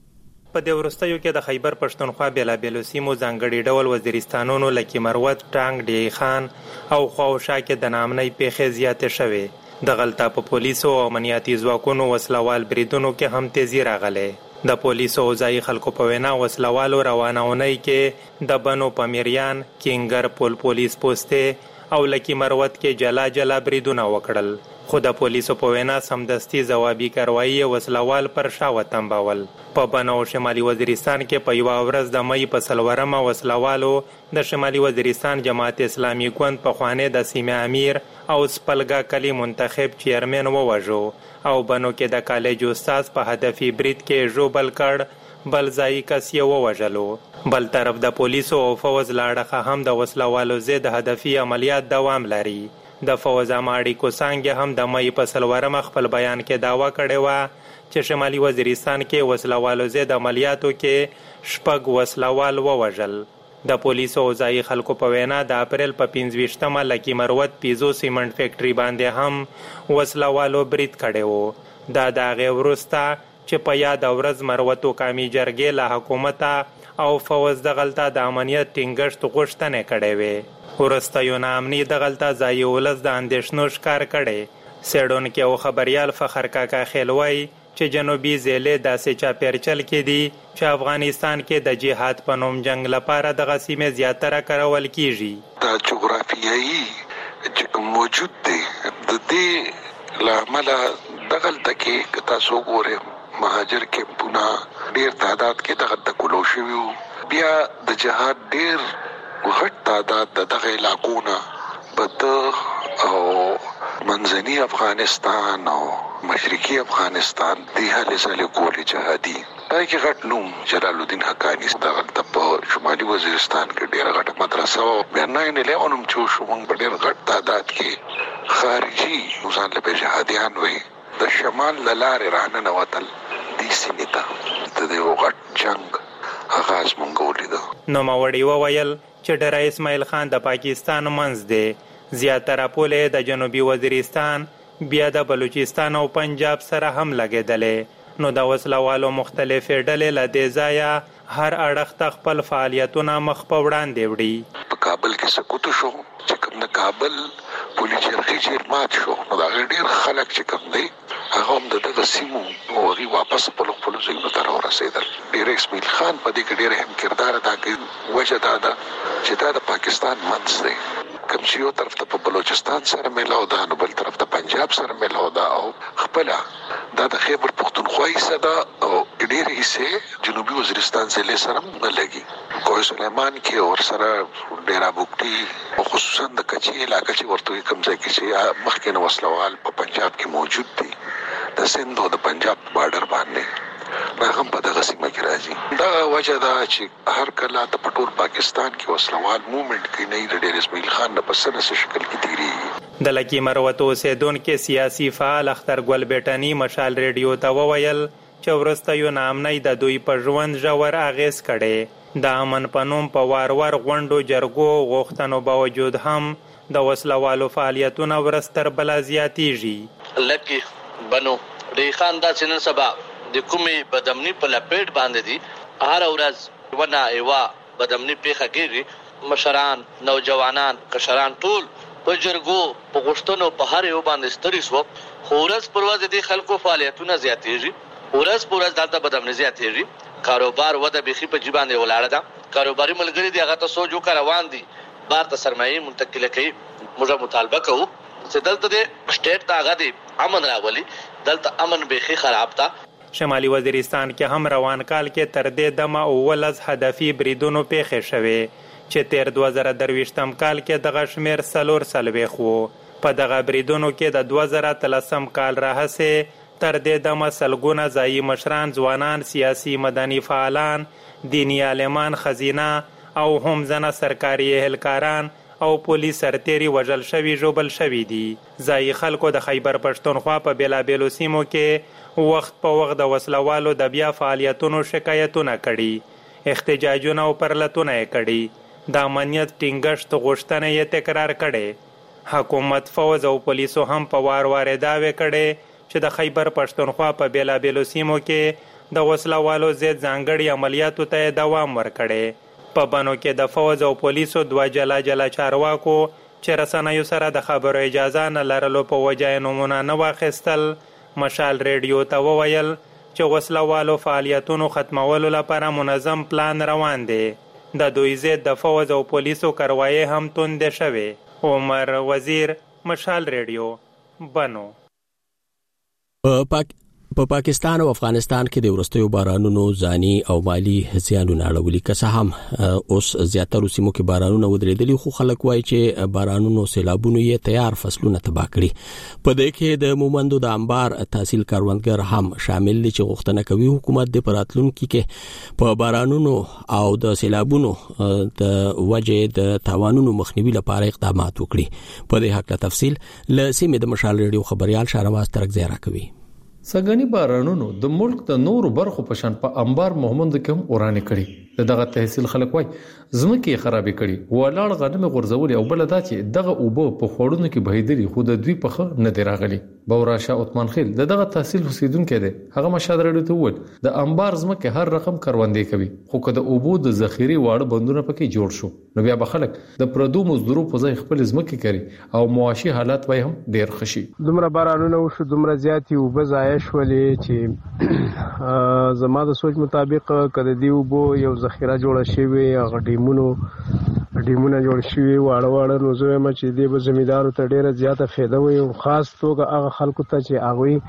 په دې ورستیو کې د خیبر پښتونخوا بیلابیلو سیمو ځانګړي ډول وزیرستانونو لکه مروت، ټانک، ډی خان او خواوشا کې د نامنۍ پیښې زیاتې شوې. د غلطه په پولیسو او امنیتي ځواکونو وسلوال بریدونو کې هم تیزی راغله. د پولیسو او ځایي خلکو په وینا وسلوالو روانونۍ کې د بنو پامیریان، کینګر پول پولیس پوسټه او لکی مروت کې جلا جلا بریدونه وکړل، خو د پولیسو په وینا سمدستي ځوابي کاروایی وسلوال پر شا وتمبول. په بنو شمالي وزیرستان کې په یو ورځ د مې په سلورمه وسلوالو د شمالي وزیرستان جماعت اسلامي ګوند په خوانه د سیمه امیر او سپلګا کلی منتخب چیرمن ووجو او بنو کې د کالج استاد په هدفي برید کې ژوبل کړ، بل ځای کس یې ووژلو. بل طرف د پولیسو او فوز لاړخه هم د وسلوالو ضد هدفي عملیات دوام لري. د فوز اماړي کوسانګ هم د مې په سلورم خپل بیان کې داوا کړې و چې شمالي وزیرستان کې وسلوالو ضد عملیاتو کې شپږ وسلوال ووژل. د پولیسو او ځایي خلکو په وینا د اپریل په پنځه لکی مروت پیزو سیمنټ فیکټري باندې هم وسلوالو برید کړی و. دا د هغې وروسته چې په یاد ورځ مروت او قامي جرګې له حکومته او فوز د غلطه د امنیت ټینګښت غوښتنې کړې وې. وروستیو ناامني د غلطه ځایي ولس د اندېښنو ښکار کړی. څېړونکی او خبریال فخر کاکا خیل وایي چې جنوبي ضلع داسې چاپېرچل کې دي چې افغانستان کې د جهاد په نوم جنگ لپاره دغه سیمې زیاتره کارول کیږي. دا جغرافیایي چې موجود دی د دې له امله دغلته کې تاسو ګورئ مهاجر کیمپونه ډېر تعداد کې دغه د کولو شوي وو. بیا د جهاد ډېر غټ تعداد د دغه علاقو نه په او منځني افغانستان او مشرقي افغانستان دی حالې سالې کولې جهادي پای کې غټ نوم جلال الدین حقانی دغه په شمالي وزیرستان کې ډېره غټه مدرسه او بیا ناین الیون هم چې شو موږ په ډېر غټ تعداد کې خارجي ځان له جهادیان وي د شمال له لارې راننوتل دې سیمې ته د دې غټ جنګ آغاز مونږ ولیدو. نوموړي وویل چې ډېر اسماعیل خان د پاکستان منځ دی، زیاتره پولې د جنوبي وزیرستان بیا د بلوچستان او پنجاب سره هم لګېدلې، نو د وسلوالو مختلفې ډلې له دې ځایه هر اړخ ته خپل فعالیتونه مخ په وړاندې وړي. په کابل کې سقوط شو چې کوم د کابل پولیس چرخي چې مات شو نو دا ډېر خلک چې کوم دی هغه هم د دغه سیمو هغوی واپس خپلو خپلو ځایونو ته راورسېدل. ډېر اسماعیل خان په دې کې ډېر اهم کردار ادا کوي. وجه دا ده چې دا د پاکستان منځ دی، کوم چې یو طرف ته په بلوچستان سره میلاو ده نو بل طرف ته پنجاب سره میلاو ده او خپله دا د خیبر پښتونخوا حصه ده او ډېرې حصې جنوبي وزیرستان ضلع سره هم نه لګي. کوه سلیمان کې ورسره ډیرا بوکټي او خصوصا د کچي علاقه چې ورته کوم ځای کې چې مخکې نو وسلوال په پنجاب کې موجود دي د سند او د پنجاب بارډر باندې هغه هم په دغه سیمه کې راځي. دا وجه ده چې هر کله د پټول پاکستان کې وسلوال موومنټ کې نه ډېر اسماعیل خان نه په څه شکل کې تیریږي. د لکی مروت اوسیدونکو سیاسي فعال اختر ګل بیٹنی مشال ریډیو ته وویل چې ورسته یو نامنۍ د دوی په ژوند ژور اغیز کړي. د امن په نوم په وار وار غونډو جرګو غوښتنو باوجود هم د وسلوالو فعالیتونه ورځ تر بله زیاتیږي. لکه بنو ریخان داسې نن سبا د کومې بدامني په لپیټ باندې دي. هر ورځ ونه ایوا بدامني پیښه کېږي. مشران، نوجوانان، کشران ټول په جرګو په غوښتنو په هر یو باندې ستړي شو. خو ورځ پر ورځ د خلکو فعالیتونه زیاتېږي. ورځ پر ورځ دلته بدامني زیاتېږي. کاروبار وده بیخي په جې باندې ولاړه ده. کاروباري ملګري دي هغه ته سوچ وکړه روان دي بار ته سرمایې منتقله کوي. موږ مطالبه کوو چې دلته د سټیټ ته هغه دی امن راولي. دلته امن بیخي خراب ده. شمالي وزیرستان کې هم روان کال کې تر دې دمه اوولس هدفي بریدونو پیښې شوې چې تیر دوه زره درویشتم کال کې دغه شمیر څلور څلوېښت و. په دغه بریدونو کې د دوه زره اتلسم کال راهیسې تر دې دمه سلګونه ځایي مشران، ځوانان، سیاسي مدني فعالان، دیني عالمان، خزینه او هم ځنه سرکاري اهلکاران او پولیس سرتیري وژل شوي ژوبل شوي دي. ځایي خلکو د خیبر پښتونخوا په بېلابېلو سیمو کې وخت په وخت د وسلوالو د بیا فعالیتونو شکایتونه کړي، احتجاجونه او پرلتونه یې کړي. د امنیت ټینګښت غوښتنه یې تکرار کړي. حکومت، فوز او پولیسو هم په وار وار دعوې کړي چې د خیبر پښتونخوا په بېلابېلو سیمو کې د وسلوالو ضد ځانګړي عملیاتو ته دوام ورکړي. په بنو کې د فوز او پولیسو دوه جلا جلا چارواکو چې رسنیو سره د خبرو اجازه نه لرلو په وجه یې نومونه نه واخیستل، مشال ریډیو ته وویل چې وسلوالو فعالیتونو ختمولو لپاره منظم پلان روان دی. د دوی ضد د فوز او پولیسو کاروایي هم توندې شوې. عمر وزیر، مشال ریډیو، بنو. په پاک په پاکستان او افغانستان کې د ورستیو بارانونو ځاني او مالی زیانونه اړولي. که څه هم اوس زیاتره سیمو کې بارانونه ودرېدلي، خو خلک وایي چې بارانونو سیلابونو یې تیار فصلونه تباه کړي. په دې کې د مومندو د انبار تحصیل کاروانګر هم شامل دي چې غوښتنه کوي حکومت د پراتلونکو کې په بارانونو او د سیلابونو د وجې د تاوانونو مخنیوي لپاره اقدامات وکړي. په دې حق له تفصیل له سیمې د مشال ریډیو خبريال شهرواز ترکزی راکوي. سګنی بارانونو د ملک د نورو برخو په شان په انبار محمد کوم اورانه کړي. دغه تحصیل خلک وای زمکه خرابې کړي، ولاړ غنم غورځولي او بل دا چې دغه اوبو په خوړونو کې بهیدري خو د دوی په خه نه دی راغلي. بوراشا عثمان خیل دغه تحصیل اوسیدونکو دی. هغه مشاهده لري ته ول د انبار زمکه هر رقم کروندې کوي، خو که د اوبو د ذخیره واړه بندونه پکې جوړ شو نو بیا به خلک د پردو مزدورو په ځای خپل زمکه کوي او معاشي حالات وای هم ډیر خشي. دومره بارانونه وشو، دومره زیاتی او بزایش ولې چې زما د سوچ مطابق کده دی وبو یو ذخیره جوړه شوی، هغه ډیمونو ډیمونه جوړ شوی واړه واړه نو زه ما چې دی به زمیدارو ته ډیره زیاته فایده وي، او خاص توګه هغه خلکو ته چې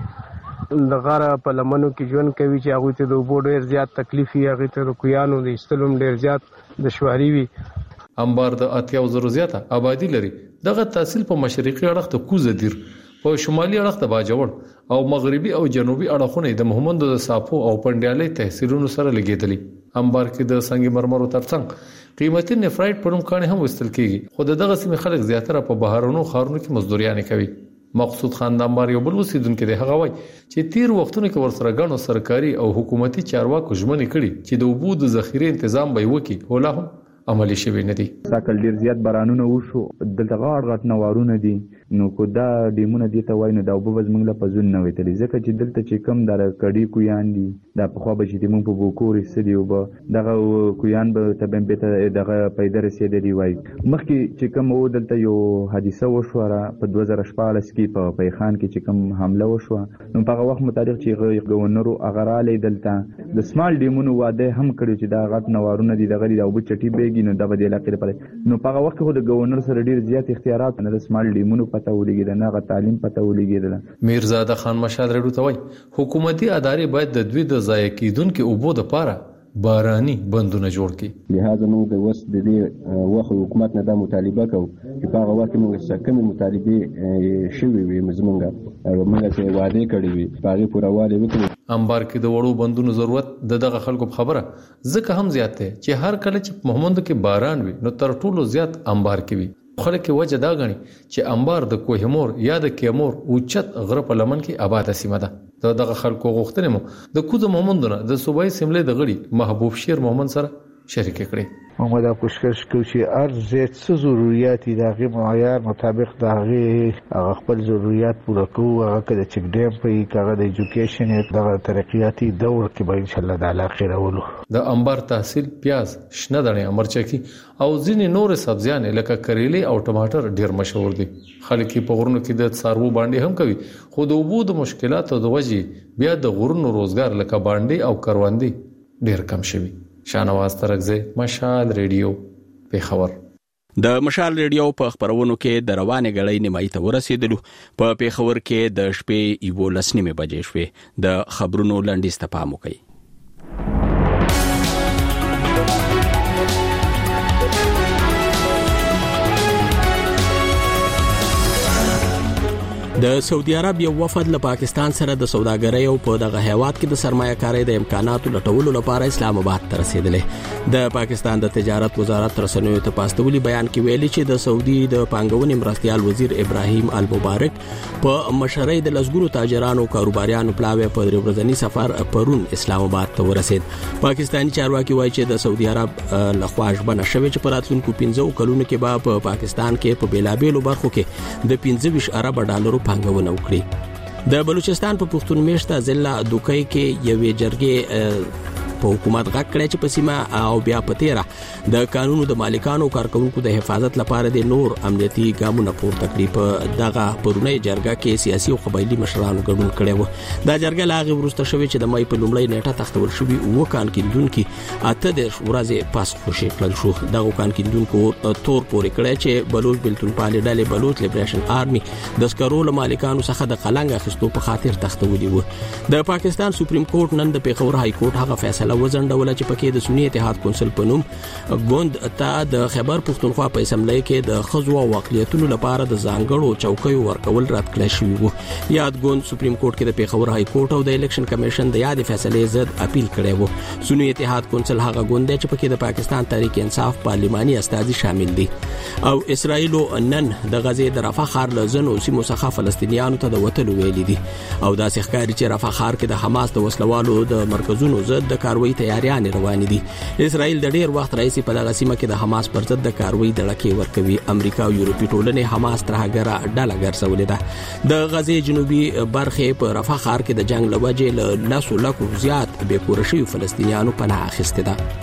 هغه د غره په لمنو کې ژوند کوي چې هغه ته د وبو ډیر زیات تکلیف وي، هغه ته د کویانو د استلم ډیر زیات دشواري وي. انبار د اتیا زرو زیاته آبادی لري. دغه تحصیل په مشرقي اړخ ته کوزه دیر، په شمالي اړخ ته باجوړ او مغربي او جنوبي اړخونه د محمد د صافو او پندیالي تحصیلونو سره لګیدلي. انبار کې د سنگ مرمرو ترڅنګ قیمتي نفرایټ پړم کانه هم وستل کیږي، خو دغه سیمه خلک زیاتره په بهارونو خارونو کې مزدوريانه کوي. مقصود خان د انبار یو بل اوسیدونکو دی. هغه وایي چې تیر وختونو کې ورسره غنو سرکاري او حکومتي چارواکو ژمنې کړي چې د وبو د ذخیره تنظیم به وکړي، هولا هم عملی شوی نه دي. ساکل ډیر زیات بارانونه وشو، دلته غاړ غټ نوارونه دي، نو کو دا ډیمونه دي ته وای نو دا وبو زمنګ له پزون نه ویتلی، ځکه چې دلته چې کم در کډی کویان دي دا په خو به چې موږ په بوکوري سدي وب دغه کویان به تبم به دغه پیدا رسیدلی وای. مخکې چې کم و دلته یو حادثه وشو په دوه زره شپږ کې په پیخان کې چې کم حمله وشو، نو په هغه وخت مطابق چې گورنرو اغراله دلته د سمال ډیمونو واده هم کړی چې دا غټ نوارونه دي دغه د وبو چټي بیګ نو د بدیل اخر پر نو په وخت خو د گورنر سره ډیر زیات اختیارات نه د سمال ډیمونو پته ولګیدل، نه غ تعلیم پته ولګیدل. میرزاده خان مشال رډو ته وای حکومتي ادارې باید د دوی د ضایع کیدونکو اوبو د پاره باراني بندونه جوړ کړي. لہذا موږ د وس د دې وخت حکومت نه د مطالبه کوو چې په هغه وخت موږ څه کوم مطالبه شوي وي مزمنګه او موږ څه وعده کړی وي په هغه پوروالي وکړو. انبار کې د وړو بندونو ضرورت د دغه خلکو خبره ځکه هم زیات دی چې هر کله چې محمد کې باران وي نو تر ټولو زیات انبار کې وي. خلک وجه دا غني چې انبار د کوهمور یا د کیمور اوچت غره په لمن کې آباد سیمه ده. دغه خلکو غوښتنه مو د کوز محمدونه د صوبای سیملې د غړي محبوب شیر محمد سره شریک کړي. موږ دا کوشش کوو چې ارزه څه ضرورت دي دغه معیار مطابق دغه هغه خپل ضرورت پوره کوو. هغه کله چې ډیم په کاغه د ایجوکیشن دغه ترقیاتي دور کې به ان شاء الله تعالی خیرولو. د انبار تحصیل پیاز، شنه دانې، مرچکی او ځینې نور سبزیان لکه کریلي او ټماټر ډیر مشهور دي. خلک په غرونو کې د څاروو باندې هم کوي، خو د اوبو د مشکلاتو د وجې بیا د غرونو روزګار لکه باندې او کروندې ډیر کم شوی. شانواز ترغزه، مشال ریډیو، پیښور. د مشال ریډیو په خبرونو کې د روانې غړې نیمایي ته ورسېدلو. په پیښور کې د شپې یو لسنیمه بجې شوې. د خبرونو لنډیز ته پام وکړئ. د سعودي عرب یو وفد له پاکستان سره د سوداګرۍ او په دغه هیواد کې د سرمایه‌کارۍ د امکاناتو لټولو لپاره اسلام آباد ته رسیدلې. د پاکستان د تجارت وزارت رسنیو ته پاستولي بیان کې ویلي چې د سعودي د پانګونې مرستيال وزیر ابراهیم المبارک په مشرۍ د لسګونو تاجرانو او کاروباریانو پلاوی په درې ورځنی سفر پرون اسلام آباد ته ورسید. پاکستاني چارواکي وایي چې د سعودي عرب لخوا ژمنه شوې چې په راتلونکو پنځه کلونو کې به په پاکستان کې په بیلابېلو برخو کې د پنځه ویشت ارب ډالرو پانګونه وکړي. د بلوچستان په پښتون میشته ضلع دوکۍ کې یوې جرګې په حکومت غږ کړی چې په سیمه او بیا په تیرا د قانونو د مالکانو کارکونکو د حفاظت لپاره د نور امنیتي ګامونه پورته کړي. په دغه پرونی جرګه کې سیاسي او قبایلی مشرانو ګډون کړی و. دا جرګه لاغه ورسته شوې چې د مې په لومړۍ نیټه تختول شوې او کان کیندونکو اته د ورځې پاس خوشي کړل شو. دغه کان کیندونکو تور پورې کړی چې بلوچ بلتون پالي ډلې بلوچ لیبریشن آرمي د سکرول مالکانو څخه د قلنګ اخیستو په خاطر تختولي و. د پاکستان سپریم کورټ نن د پیښور های کورټ هغه فیصله وزنډول چې پکې د سنی اتحاد کونسل په نوم ګوند ته د خیبر پښتونخوا په اسمبلی کې د خزو او اقلیتونو لپاره د ځانګړو چوکیو ورکول رد کړی شوی وو. یاد ګوند سپریم کورټ کې د پیښور های کورټ او د الیکشن کمیشن د یاد فیصلې ضد اپیل کړی وو. سنی اتحاد کونسل هغه ګوند چې پکې د پاکستان تحریک انصاف پارلماني استازي شامل دي. او اسرائیل نن د غزې د رفح ښار له ځینو سیمو څخه فلسطینیانو ته د وټلو ویلي دي. او دا ښکاري چې رفح ښار کې د حماس د وسلوالو د مرکزونو ضد د کاروي تیاریان روان دي. اسرائیل د ډیر وخت راځي په دغه سیمه کې د حماس پر ضد د کاروي دړکې ورکوي. امریکا او یورپي ټولنې حماس ترهګره ډله ګرځولې ده. د غزې جنوبي برخې په رفح ښار کې د جنگ لوجې له لاسو لکو زیات بې کور شوي فلسطینیانو پناه اخیسته ده.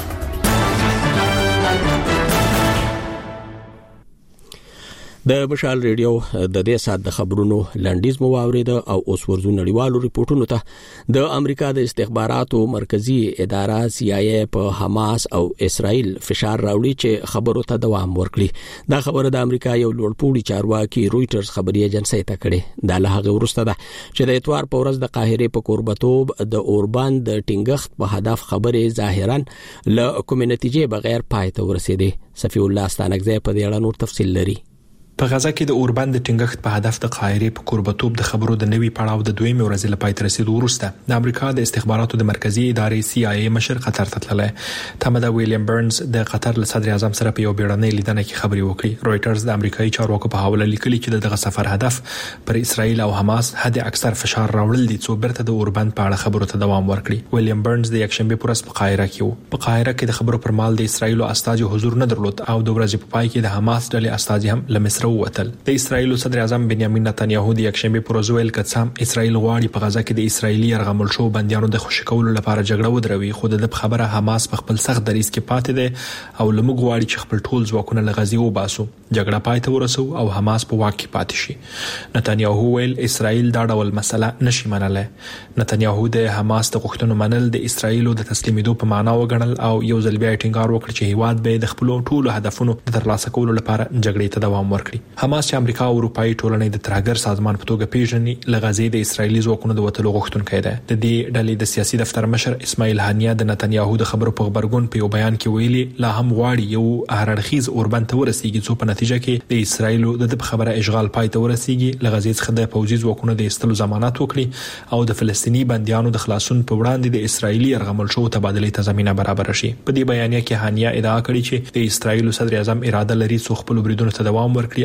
د مشال ریډیو د دې سات د خبرونو لنډیز مو واورید او اوس ورزو نړیوالو ریپورتونو ته. د امریکا د استخباراتو مرکزی اداره سی آی ای په حماس او اسرائیل فشار راوړي چې خبرو ته دوام ورکړي. دا خبره د امریکا یو لوړپوړي چارواکي رويټرز خبري ایجنسی ته کړي. دا له هغه ورسته ده چې د اتوار په ورځ د قاهره په کوربتوب د اوربان د ټینګښت په هدف خبره ظاهرا له کوم نتیجې بغیر پای ته ورسېده. صفی الله ستانکزی په دې اړه نور تفصیل لري. په غزا کې د اوربند د ټینګښت په هدف د قاهره په کوربتوب د خبرو د نوي پړاو د دویمه ورځې لپاره تر رسیدو وروسته د امریکا د استخباراتو د مرکزی ادارې سی آی ای مشر قطر ته تللی. تمدا ویلیام برنز د قطر له صدر اعظم سره په یو بیړنۍ لیدنه کې خبري وکړي. رويټرز د امریکایي چارواکو په حواله لیکلي چې دغه سفر هدف پر اسرائیل او حماس حد اکثر فشار راوړل دي چې برته د اوربند په اړه خبرو ته دوام ورکړي. ویلیام برنز د یکشنبه پر ورځ په قاهره کې وو. په قاهره کې د خبرو پر مال د اسرائیل او استازي حضور نه درلود او د ورځې په پای کې د حماس ډلې استازي هم له مصر ووتل. د اسرائیل صدر اعظم بنیامین نتانیاهو د یکشنبه پر ورځ ویل کڅام اسرائیل غواړي په غزا کې د اسرائیلي يرغمل شو بنديانو د خوشی کولو لپاره جګړه ودروي. خو د خبره حماس په خپل سخت دریځ کې پاتې ده او لمغ غواړي چې خپل ټول ځواکونه له غزې وباسو، جګړه پای ته ورسو او حماس په واک کې پاتې شي. نتانیاهو ویل اسرائیل دا ډول مسله نشي منلای. نتانیاهو د حماس د غوښتنو منل د اسرائیل د تسلیمېدو په معنا وګڼل او یو ځل بیا ټینګار وکړ چې هیواد به د خپل ټولو هدفونو د ترلاسه کولو لپاره جګړې ته دوام ورکړي. حماس چې امریکا او اروپאי ټولنې د ترهګر سازمان په توګه پیژني لغزې د اسرایلی ځواکونو د وټلو غوښتونکي ده. د دې ډلې د سیاسي دفتر مشر اسماعیل هانیه د نتانیاهو د خبرو په خبرګون په یو بیان کې ویلي لا هم غواړي یو هررخیز اوربند ته ورسیږي چې په نتیجه کې د اسرایلو د خبره اشغال پای ته ورسیږي، لغزې څخه د پوځي ځواکونو د استلو ضمانت وکړي او د فلسطینی بنديانو د خلاصون په وړاندې د اسرایلی يرغمل شو تبادله ته زمينه برابر شي. په دې بیانیه کې هانیه ادعا کړې چې د اسرایلو صدر اعظم اراده لري چې خپل بریدونو ته دوام ورکړي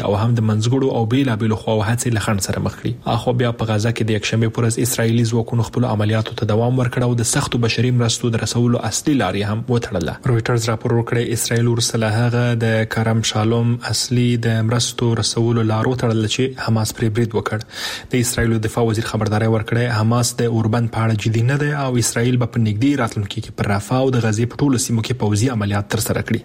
کړي او هم د منځګړو او بیلابېلو خواو هڅې له خنډ سره مخ کړي. اخو بیا په غزا کې د یکشنبه پر ورځ اسرایلی ځواکونو خپل عملیاتو ته دوام ورکړ او د سختو بشري مرستو د رسولو اصلي لارې هم وتړله. رويټرز راپور ورکړی اسرایل ورسله هغه د کرم شالوم اصلي د مرستو رسولو لارو تړل چې حماس پرې برید وکړ. د اسرایل دفاع وزیر خبرداري ورکړه حماس د اوربند په اړه جدي نه ده او اسرایل به په نږدې راتلونکي کې پر رافا او د غزې په ټولو سیمو کې پوځي عملیات ترسره کړي.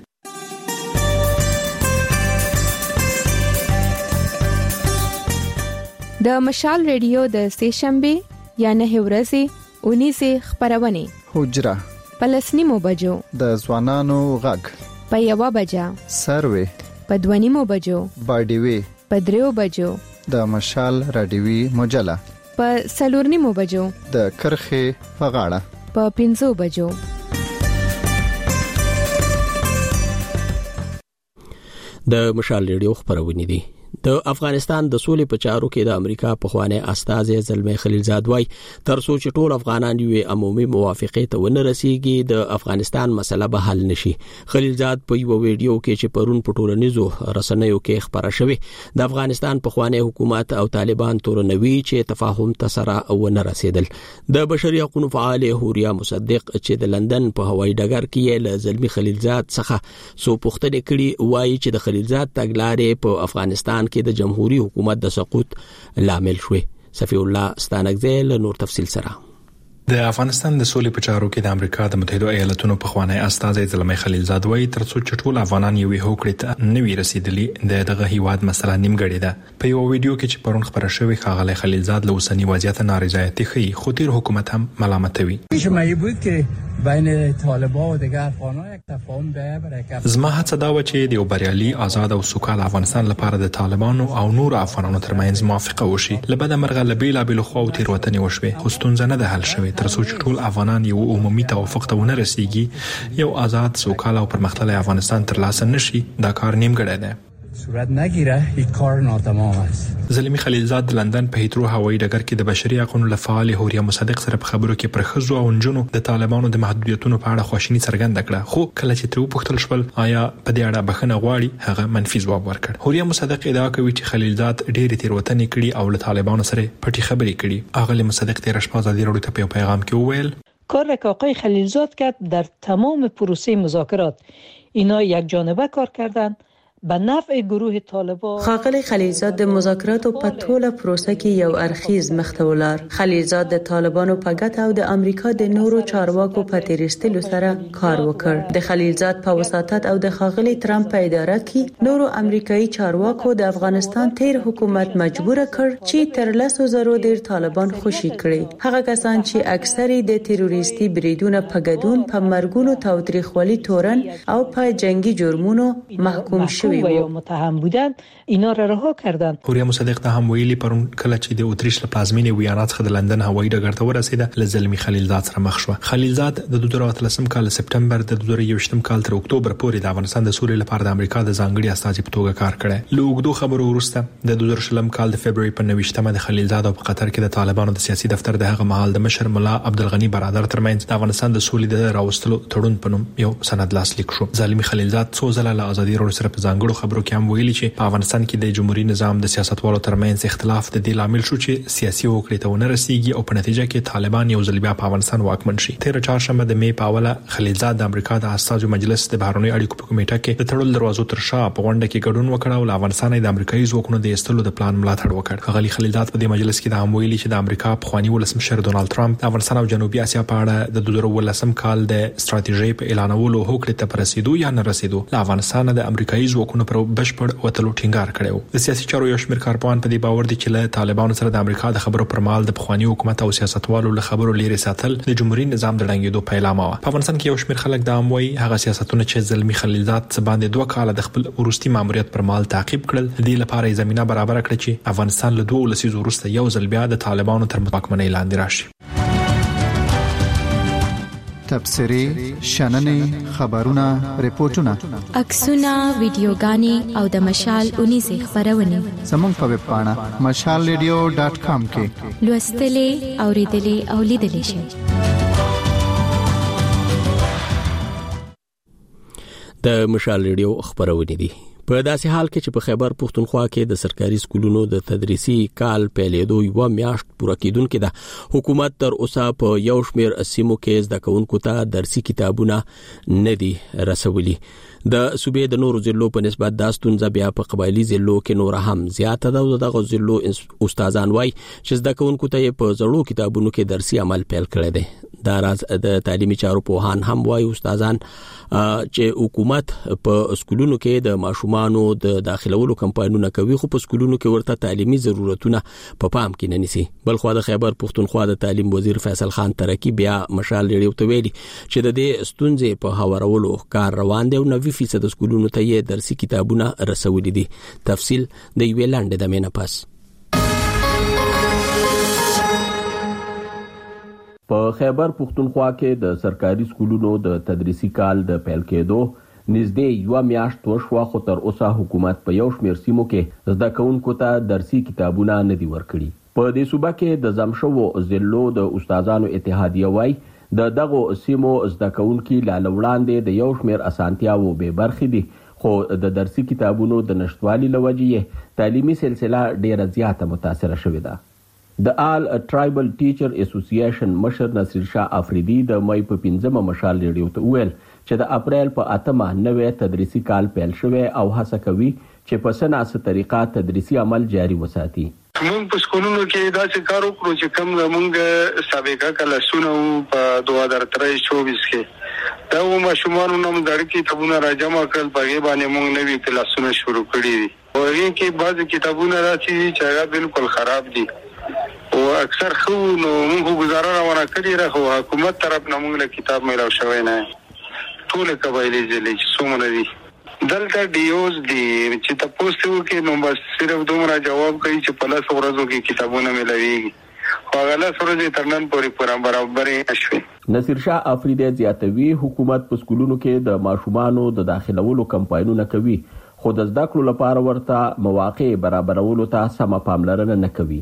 د مشال ریډیو د سهشنبه یا نه ورځې اونیسه خبرونه حجره پلسنیمو بجو د ځوانانو غږ په یوه بجه سروي په دوانیمو بجو باډیوي په دریو بجو د مشال رادیوي مجله په سلورنیمو بجو د کرخه په غاړه په پنځو بجو. د مشال ریډیو خبرونه دي. د افغانستان د سولې په چارو کې د امریکا په خوانه استازي زلمي خلیلزاد وای تر څو چې ټول افغانان یو عمومي موافقه ته ونه رسیږي د افغانستان مسله به حل نشي. خلیلزاد په یو ویډیو کې چې پرون په ټولنیزو رسنیو کې خبره شوې د افغانستان په خوانه حکومت او طالبان تورنوي چې تفاهم ته سره ونه رسیدل. د بشري حقوقو فعال هوریا مصدق چې د لندن په هوایي ډګر کې له زلمي خلیلزاد څخه سو پوښتنه کړي وای چې د خلیلزاد تګلارې په افغانستان کې د جمهوریت حکومت د سقوط لامل شوه. صفی الله ستانګزل نور تفصیل سره. د افغانستان د سولې په چارو کې د امریکا د متحده ایالاتونو په خوانی استازي زلمي خلیلزاد وایي تر څو چې ټول افغانان یو هوکړې ته نوي رسیدلی د دغه هیواد مسله نیمګړې ده. په یو ویډیو کې چې پرون خبره شوې ښاغلی خلیلزاد له اوسنی وضعیت نارضایتي ښيي خو تیر حکومت هم ملامتوي. بین طالبان و دیگر افغانان یک تفاهم به برای زما هڅه دا و چې د یو بریالي آزاد او سوکاله افغانستان لپاره د طالبانو او نور افغانانو ترمنځ موافقه وشي. لبد مرغه لبیلا بیل خو او تیروتنې وشوي خو ستونزه نه ده حل شوې تر څو چې ټول افغانان یو عمومي توافق ته ونه رسیږي یو آزاد سوکاله او پرمختللی افغانستان ترلاسه نشي. دا کار نیمګړی دی. صورت نگیره این کار ناتمام است. زلمی خلیلزاد لندن په هیترو هوایي ډګر کې د بشري حقوقو لفعال هوریا مصدق سره په خبرو کې پر خزو او نجونو د طالبانو د محدودیتونو په اړه خواشینی څرګنده کړه خو کله چې تر وپوښتل شول آیا په دې اړه بخښنه غواړي هغه منفي ځواب ورکړ. هوریا مصدق ادعا کوي چې خلیلزاد ډېرې تیروتنې کړي او له طالبانو سره پټي خبرې کړي. اغلی مصدق تیر شپه ازادي راډیو ته په پیغام کې وویل کار که آقای خلیلزاد کرد در تمام پروسه مذاکرات اینا یک جانبه کار کردند به نفع گروه طالبان. خاقل خلیلزاد د مذاکراتو په ټوله پروسه کې یو ارخیز مخته ولاړ. خلیلزاد د طالبانو په ګټه او د امریکا د نورو چارواکو په تیرستلو سره کار وکړ. د خلیلزاد په وساطت او د خاغلی ترامپ په اداره کې نورو امریکایي چارواکو د افغانستان تیر حکومت مجبور کړ چې تر لسو زرو ډیر طالبان خوشي کړي. هغه کسان چې اکثری د تروریستي بریدونو په ګډون په مرګونو تاوتریخوالي تورن او په جنگي جرمونو محکوم شوي و یا متهم بودند اینا را رها کردند. هوریا مصدق ته هم ویلي پرون کله چې د اتریش له پلازمینې ویانا څخه د لندن هوایي ډګر ته ورسېده له زلمی خلیلزاد سره مخ شو. خلیلزاد د دوه زره اتلسم کال سپټمبر د دوه زره یوویشتم کال تر اکتوبر پورې د افغانستان د سولې لپاره د امریکا د ځانګړي استازي په توګه کار کړی. له اوږدو خبرو وروسته د دوه زره شلم کال د فبرवरी په نويشتمه د خلیلزاد په قطر کې د طالبانو د سیاسي دفتر د هغه مهال د مشر مولا عبدالغنی برادر ترمنځ د افغانستان د سولې د راوستلو تړون په نوم یو سند لاسلیک شو. زلمی خلیلزاد څو ځله له ازادي راډیو سره په ځانګړو خبرو کې هم ویلي چې په افغانستان کې د جمهوریت نظام د سیاستوالو ترمنځ اختلاف د دې لامل شو چې سیاسي هوکړې ته ونه رسیږي او په نتیجه کې طالبان یو ځل بیا په افغانستان واکمن شي. تیر چهارشنبه د مې په اوله خلیلزاد د امریکا د استازو مجلس د بهرنیو اړیکو په کمیټه کې د تړل دروازو تر شا په غونډه کې ګډون وکړ او افغانستان د امریکایي ځواکونو د ایستلو د پلان ملاتړ وکړ. غلی خلیلزاد په دې مجلس کې د هم ویلي چې د امریکا پخوانی ولسمشر ډونالد ټرمپ د افغانستان او جنوبي اسیا په اړه د دوه زره ولسم کال د ستراتیژۍ په اعلانولو هوکړې ته رسیدو یا نه رسیدو له افغانستان د امریکایي ځواکونو پر بشپړ وتلو ټینګار کړو. د سیاسي چارو یو شمېر کارپوهان په دې باور دي چې له طالبانو سره د امریکا د خبرو پر مهال د پخوانی حکومت او سیاستوالو له خبرو لري ساتل د جمهوریت نظام د ړنګېدو پیلامه و. په افغانستان کې یو شمېر خلک دا هم وایي هغه سیاستونه چې زلمی خلیلزاد څه باندې دوه کاله د خپل ورستي ماموریت پر مهال تعقیب کړل د دې لپاره زمينه برابر کړه چې افغانستان له دوه لسیزو وروسته یو ځل بیا د طالبانو تر واکمنۍ لاندې راشي. تبصری، شننې، خبرونه، ریپورتونه، عکسونه، ویډیوګانې او د مشال اونیزه خبرونه زموږ په ویب پاڼه مشال ریډیو ډاټ کام کې لوستلې، اوریدلې او لیدلې شئ. د مشال ریډیو خبرونه دي. په داسې حال کې چې په خیبر پښتونخوا کې د سرکاري سکولونو د تدریسي کال پیلېدو یو میاشت پوره کیدونکې ده، حکومت تر اوسه په یو شمېر سیمو کې زده کوونکو ته درسي کتابونه نه دي رسولي. د صوبې د نورو ضلعو په نسبت دا ستونزه بیا په قبایلي ضلعو کې نور هم زیاته ده او دغه ضلعو استادان وایي چې زده کوونکو ته په زړو کتابونو کې درسي عمل پیل کړی دی. دا راز د تعلیمي چارو پوهان هم وایي استادان چې حکومت په سکولونو کې د ماشومانو د داخلولو کمپاینونه کوي، خو په سکولونو کې ورته تعلیمي ضرورتونه په پام کې نه نیسي. بلخو د خیبر پښتونخوا د تعلیم وزیر فیصل خان ترکی بیا مشال ریډیو ته ویلي چې د دې ستونزې په هوارولو کار روان دی او نوي فیصد سکولونو ته یې درسي کتابونه رسولي دي. تفصیل د یوې لاندې د مینه پاس. په خیبر پښتونخوا کې د سرکاري سکولونو د تدریسي کال د پیل کېدو نږدې یو میاشت وشوه، خو تر اوسه حکومت په یو شمېر سیمو کې زده کوونکو ته درسي کتابونه نه دي ورکړي. په دې صوبه کې د زمشوو ضلعو د استادانو اتحادیه وایي د دغو سیمو زده کوونکي لا وړاندې د یو شمېر اسانتیاوو بې برخې دي، خو د درسي کتابونو د نشټوالي له وجې تعلیمي سلسله ډېره زیاته متاثره شوې ده. د آل ټرایبل ټیچر اسوسییشن مشر نصیر شاه افریدي د مې په پنځمه مشال ریډیو ته وویل چې د اپریل په اتمه نوې تدریسي کال پیل شوی او هڅه کوي چې په سناسه طریقه تدریسي عمل جاري وساتي. موږ په سکولونو کې داسې کار وکړو چې کوم موږ سابقه کلاسونه په دوه هزار چوبیس کې دا و ماشومانو نوم درې کتابونه راجمع کړل، په هغې باندې موږ نوي کلاسونه شروع کړي دي. په هغې کې بعضې کتابونه راسي چې هغه بالکل خراب دي او اکثر خو نو موږ گزاره روانه کړې ده، خو حکومت طرف نه موږ له کتاب میلاو شوی نه. ټول قبایلي ضلع چې څومره دي دلته ډیوز دي چې تاسو وکړئ نو بس صرف دومره جواب کوي چې په لاس ورځو کې کتابونه میلاویږي، خو هغه لاس ورځې تر نن پورې پوره برابرې نشوي. نصیر شاه افریدي زیاتوي حکومت په سکولونو کې د ماشومانو د داخلولو کمپاینونه کوي، خو د زده کړو لپاره ورته مواقع برابرولو ته سمه پاملرنه نه کوي.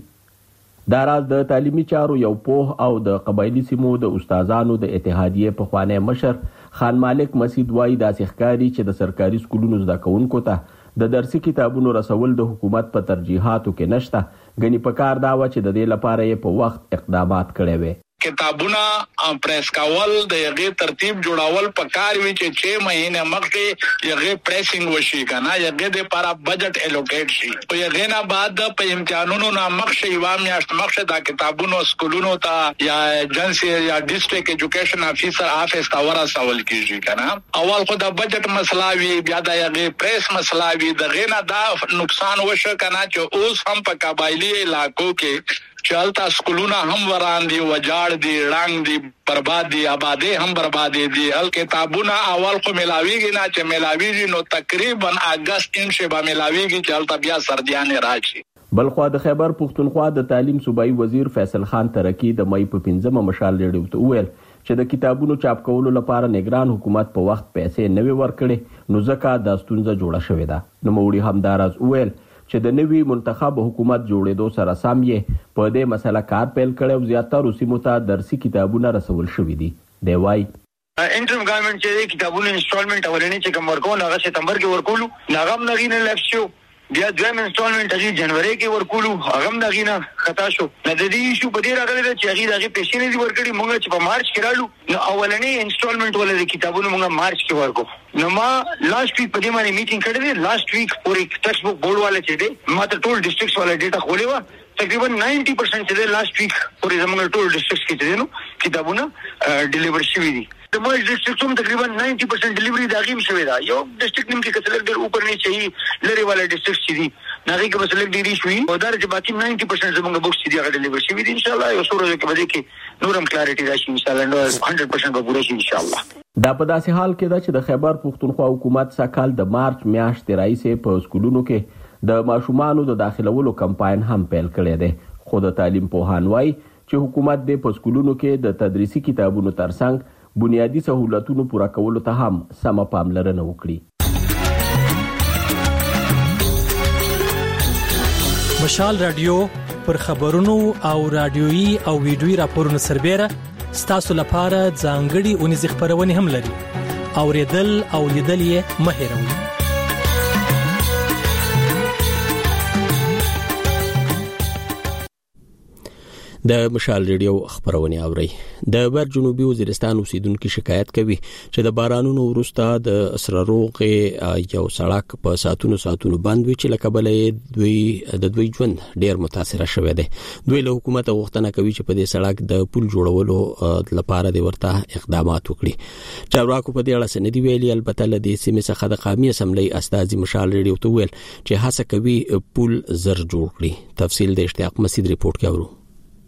دا راز د تعلیمي چارو یو پوه او د قبایلي سیمو د استادانو د اتحادیې پخوانی مشر خان مالک مسعود وایي داسې ښکاري چې د سرکاري سکولونو زده کوونکو ته د درسي کتابونو رسول د حکومت په ترجیحاتو کې نشته، ګنې په کار دا و چې د دې لپاره یې په وخت اقدامات کړی وي. کتابونه پریس کول د یغې ترتیب جوړول پکار وی چې چھ مهینه مخکې یغې پریسینګ وشي کنه، یغې د لپاره بجټ الوکیټ شي، او یغې نه بعد په امتحانونو نه مخکې یو میاشت مخکې دا کتابونو سکولونو ته یا ایجنسی یا ډیسټریکټ ایجوکیشن افیسر افیس تا ورسول کیږي کنه. اول خو دا بجټ مسله وی، بیا دا یغې پریس مسله وی، دغه نه دا نقصان وشه کنه چې اوس هم په قبایلی علاقو کې چالتا سکولونه هم وران دي، وجاړ دي، رنگ دي، برباد دي، آبادی هم برباد دي. ال کتابونه اول خو ملاویږي نه چې ملاویږي نو تقریبا اگست انشه به ملاویږي چې البته بیا سردیان راشي. بلخو د خیبر پښتونخوا د تعلیم صوبایي وزیر فیصل خان ترکی د مې په پنځمه مشال ریډیو ته وویل چې د کتابونو چاپ کولو لپاره نگران حکومت په وخت پیسې نه وي ورکړي، نو ځکه دا ستونزه جوړه شوې ده. نو موري هم داراز وویل چې د نوي منتخب حکومت جوړېدو سره سم یې په دې مسله کار پیل کړی او زیاتره سیمو ته درسي کتابونه رسول شوي دي. دی وایي انټرم ګورنمنت چې کتابونو انسټالمنټ اولنی چې کوم ورکول هغه سپتمبر کې ورکولو، هغه هم نغینه لفت شو، بیا دویم انسټالمنټ هغه جنوري کې ورکولو، هغه هم نغینه خطا شو. نه د دې ایشو په دې راغلی چې هغه دغه پیسې نه دي ورکړي، موږ چې په مارچ کې رالو نو اولنی انسټالمنټ ولې کتابونو موږ مارچ کې ورکو. نو ما لاست ویک په دې باندې میټینګ کړې ده، لاست ویک پورې ټیکسټ بک بورډ والے چې دي ما ته ټول ډیسټریکټس والے ډیټا خولې و، تقریبا نائنٹی پرسنٹ چې لاست ویک پورې زموږ ټول ډیسټریکټس کې دي نو کتابونه ډیلیور شوي دي. د مې ډیسټریکټ هم تقریبا نائنٹی پرسنٹ ډیلیوری دا غیم شوی دا. یو ډیسټریکټ نیم کې کتل ډېر اوپر نه چي لری والے ډیسټریکټ چې دي نغې کې بس لګ ډیری شوی او دا چې باقي نائنٹی پرسنٹ زموږ بوکس دي هغه ډیلیور شوی دي. ان شاء الله یو څو ورځې کې به کې نورم کلیریټي راشي ان شاء الله، نو هنډرډ پرسنٹ به پوره شي ان شاء الله. دا په داسې حال کې ده چې د خیبر پښتونخوا حکومت سکهال د مارچ میاشتې راهیسې په سکولونو کې د ماشومانو د داخلولو کمپاین هم پیل کړی دی، خو د تعلیم پوهان وایي چې حکومت د په سکولونو کې د تدریسي کتابونو ترڅنګ بنیادی سہولتونو پوره کولو ته هم سمه پاملرنه وکړي. مشال رادیو پر خبرونو او رادیويي او ویډیويي راپورونو سربېره ستاسو لپاره ځانګړي اونیز خبرونه هم لري. اوریدل او لیدل یې مه هېروئ. د مشال ریډیو خبرونه اوري. د بر جنوبي وزیرستان اوسیدونکو شکایت کوي چې د بارانونو وروسته د اسرارغه یو سړک په ساتونو ساتونو بند وي چې لکبلې دوی د دوی ژوند ډیر متاثر شوی دی. دوی له حکومت غوښتنه کوي چې په دې سړک د پل جوړولو لپاره د ورته اقدامات وکړي. چارواکو په دې اړه سندې ویلي، البته له دې سیمې څخه د قومي اسمبلی استازي مشال ریډیو ته ویل چې هڅه کوي پل زر جوړ کړي. تفصیل د اشتیاق مسعود ریپورت کې اورو.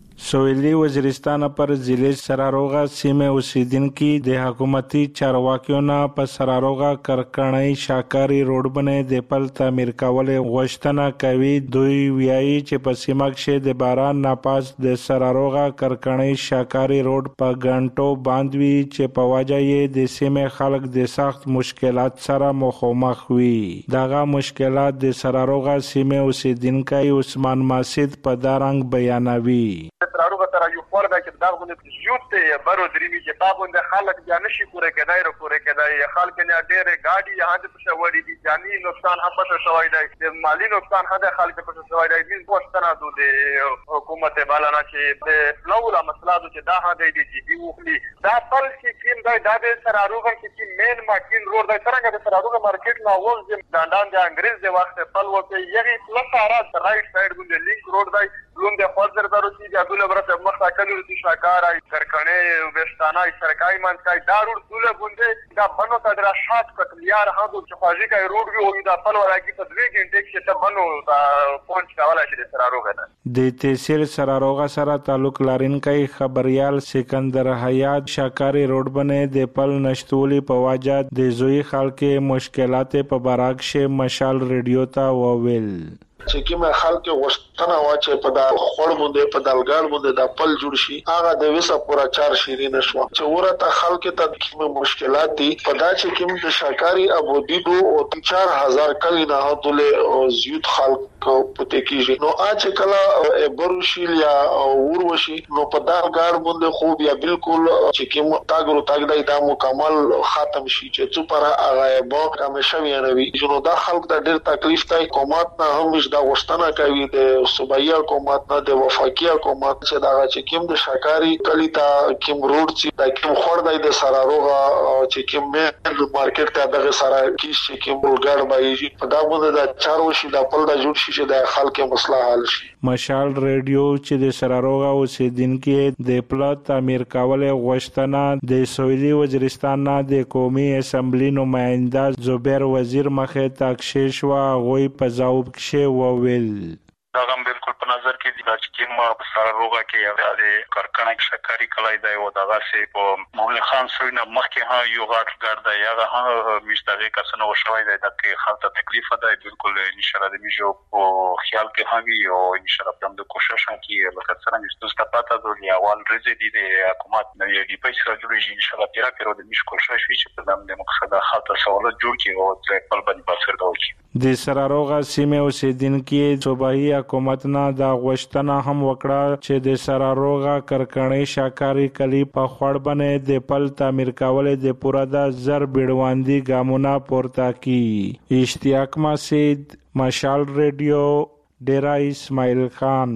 سویلی وزیرستان پر ضلع سراروغا سیمه اوسیدونکو د حکومتي چارواکیو نه په سراروغا کرکنۍ شاکاری روډ باندې د پل تعمیر کول غوښتنه کوي. دوی ویایي چې په سیمه کې د باران ناپاس د سراروغا کرکنۍ شاکاری روډ په غنټو باندې چې په وجه یې د سیمه خلک د سخت مشکلات سره مخامخ وي. دغه مشکلات د سراروغا سیمه اوسیدونکو عثمان ماسید په دارنګ بیانوي. سراروغه تر یو خورده کې دغه باندې زیوت ته برو درېږي چې په باندې خلک بیا نشي پوره کېدای را پوره کېدای خلک نه ډېرې گاډي یهاند په شوړې دي جاني نقصان هم پټ شوی دی، د مالی نقصان هم خلک په شوی دی. دین پوښتنه دوی د حکومت بالا چې د لولا مسله چې دا هدا دي چې وخلي دا پل کې کیم دی دا د سراروغه کې مین ماکین روډ دی څنګه د سراروغه مارکیټ نو ول د داندان د انګريز د وخت پل وته یغي پلس اراد رائټ سایډ باندې لینک روډ دی لون د خوځر درو چې د ابل برته مخه کړي د شاکارای کرکنه وستانای سرکای منځای دارو دوله باندې دا بنو ته در شات کټلیار هغه چې خواږي کوي روډ وی او دا پل ورکی په دوه غنټه کې ته بنو دا پونچ کاولا چې سراروغه ده. د تحصیل سراروغه سره تعلق لرونکي خبريال سکندر حیات شاکاری روډ باندې د پل نشټولي په واجه د زوی خلک مشکلات په براکشه مشال ریډیو ته وویل چې کومه خلک غوښتنه وا چې په دا خور باندې په دالګار باندې دا پل جوړ شي هغه د وسه پورا چار شیرین شو چې ورته خلک ته کومه مشکلات دي په دا چې کوم د شاکاری ابودی دو او چار هزار کلی نه هدله زیات خلک پته کیږي نو اچ کلا بروشیل یا وروشي نو په دالګار باندې خو بیا بالکل چې کوم تاګرو تاګدای دا مکمل ختم شي چې څو پر هغه به همیشه وینوي نو دا خلک د ډېر تکلیف ته حکومت نه هم دا غوښتنه کوي د صوبایي حکومت نه د وفاقي حکومت چې دا چې کوم د شاکاری کلی ته کوم روډ چې د کوم خورډای د سراروغه چې کوم مارکیټ ته دغه سره کیس چې کوم بلګار بایي په دا باندې د چارو شي د خپل د جوړ شي چې د خلکو مسله حل شي. مشال ریډیو چې د سراروغه اوسیدونکو د پلات تعمیر کول غوښتنه د سویلي وزیرستان نه د قومي اسمبلی نماینده زبیر وزیر مخه تاکشش وا غوي په ځواب کې وویل دا هم بالکل په نظر کې د چې ما په سراروغه کې یو د کرکنه شکاری کلای دی او دغه سي په مولا خان سوینه مخکې ها یو غاټ ګرځي یا هغه مشتري کسنه وشوي دی د کې خاطر تکلیف ده بالکل ان شاء الله د میجو په خیال کې هغوی او ان شاء الله د کوشش کوي لکه څنګه چې تاسو پاتہ د اول رزيدي د حکومت نوې دی پیسې راځي ان شاء الله پیرا پیرو د میش کوشش وی چې په دام د مقصد خاطر سوالات جوړ کی او د خپل باندې باسر دوی د سراروغه سیمه اوسیدونکو صوبایي حکومت نه دا غوښتنه هم وکړه چې د سراروغه کرکنۍ شاکاری کلی په خړ باندې د پل تعمیر کول د پوره د زر بیړواندی ګامونه پورته کی. اشتیاق مسعود مشال ریډیو ډیرا اسماعیل خان.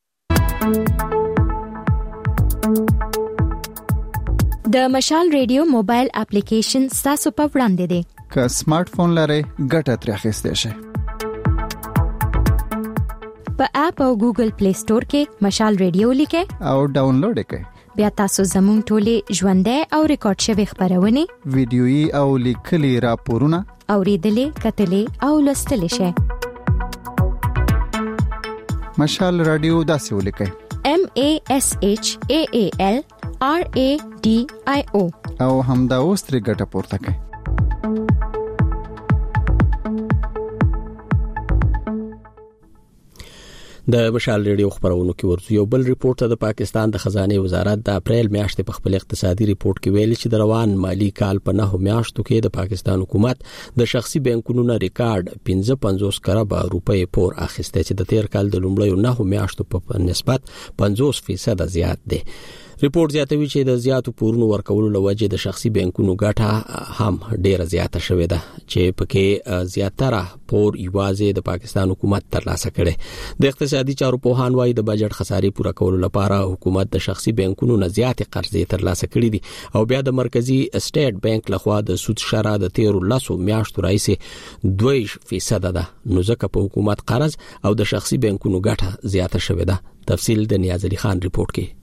د مشال ریډیو موبایل اپلیکیشن تاسو په وړاندې دی. که سمارټ فون لرئ ګټه ترې اخیستئ شئ. په اپ او ګوګل پلی سٹور کې مشال ریډیو لیکئ او ډاونلوډ کړئ. بیا تاسو زموږ ټولې ژوندۍ او ریکارډ شوی خبرونه ویډیويي او لیکلي راپورونه اوریدلې کتلې او لوستلې شئ. مشال رادیو داسې ولیکئ M A S H A A L R A D I O او همدا اوس ترې ګټه پورته کړئ. د مشال ریډیو خبرونو کې ورته یو بل ریپورت د پاکستان د خزانه وزارت د اپریل میاشتې په خپل اقتصادي ریپورت کې ویلي چې د روان مالی کال په نهو میاشتو کې د پاکستان حکومت د شخصي بانکونو نه ریکارډ پنځه پنځوس کروڑ روپۍ پور اخیسته چې د تیر کال د لومړیو نهو میاشتو په نسبت پنځوس فیصد زیات دی. ریپورت زیاتوي چې د زیاتو پورونو ورکولو لوجه د شخصي بانکونو ګټه هم ډیره زیاته شوې ده چې پکې زیاتره پور یوازې د پاکستان حکومت ترلاسه کړي. د اقتصادي چارو پوهان وايي د بجټ خسارې پوره کولو لپاره حکومت د شخصي بانکونو نه زیاتې قرضې ترلاسه کړي دي او بیا د مرکزی سټیټ بانک لخوا د سود شرح د تیرو لسو میاشتو راځي دوه فیصد ده. نو ځکه په حکومت قرض او د شخصي بانکونو ګټه زیاته شوې ده. تفصیل د نیاز علي خان ریپورت کې.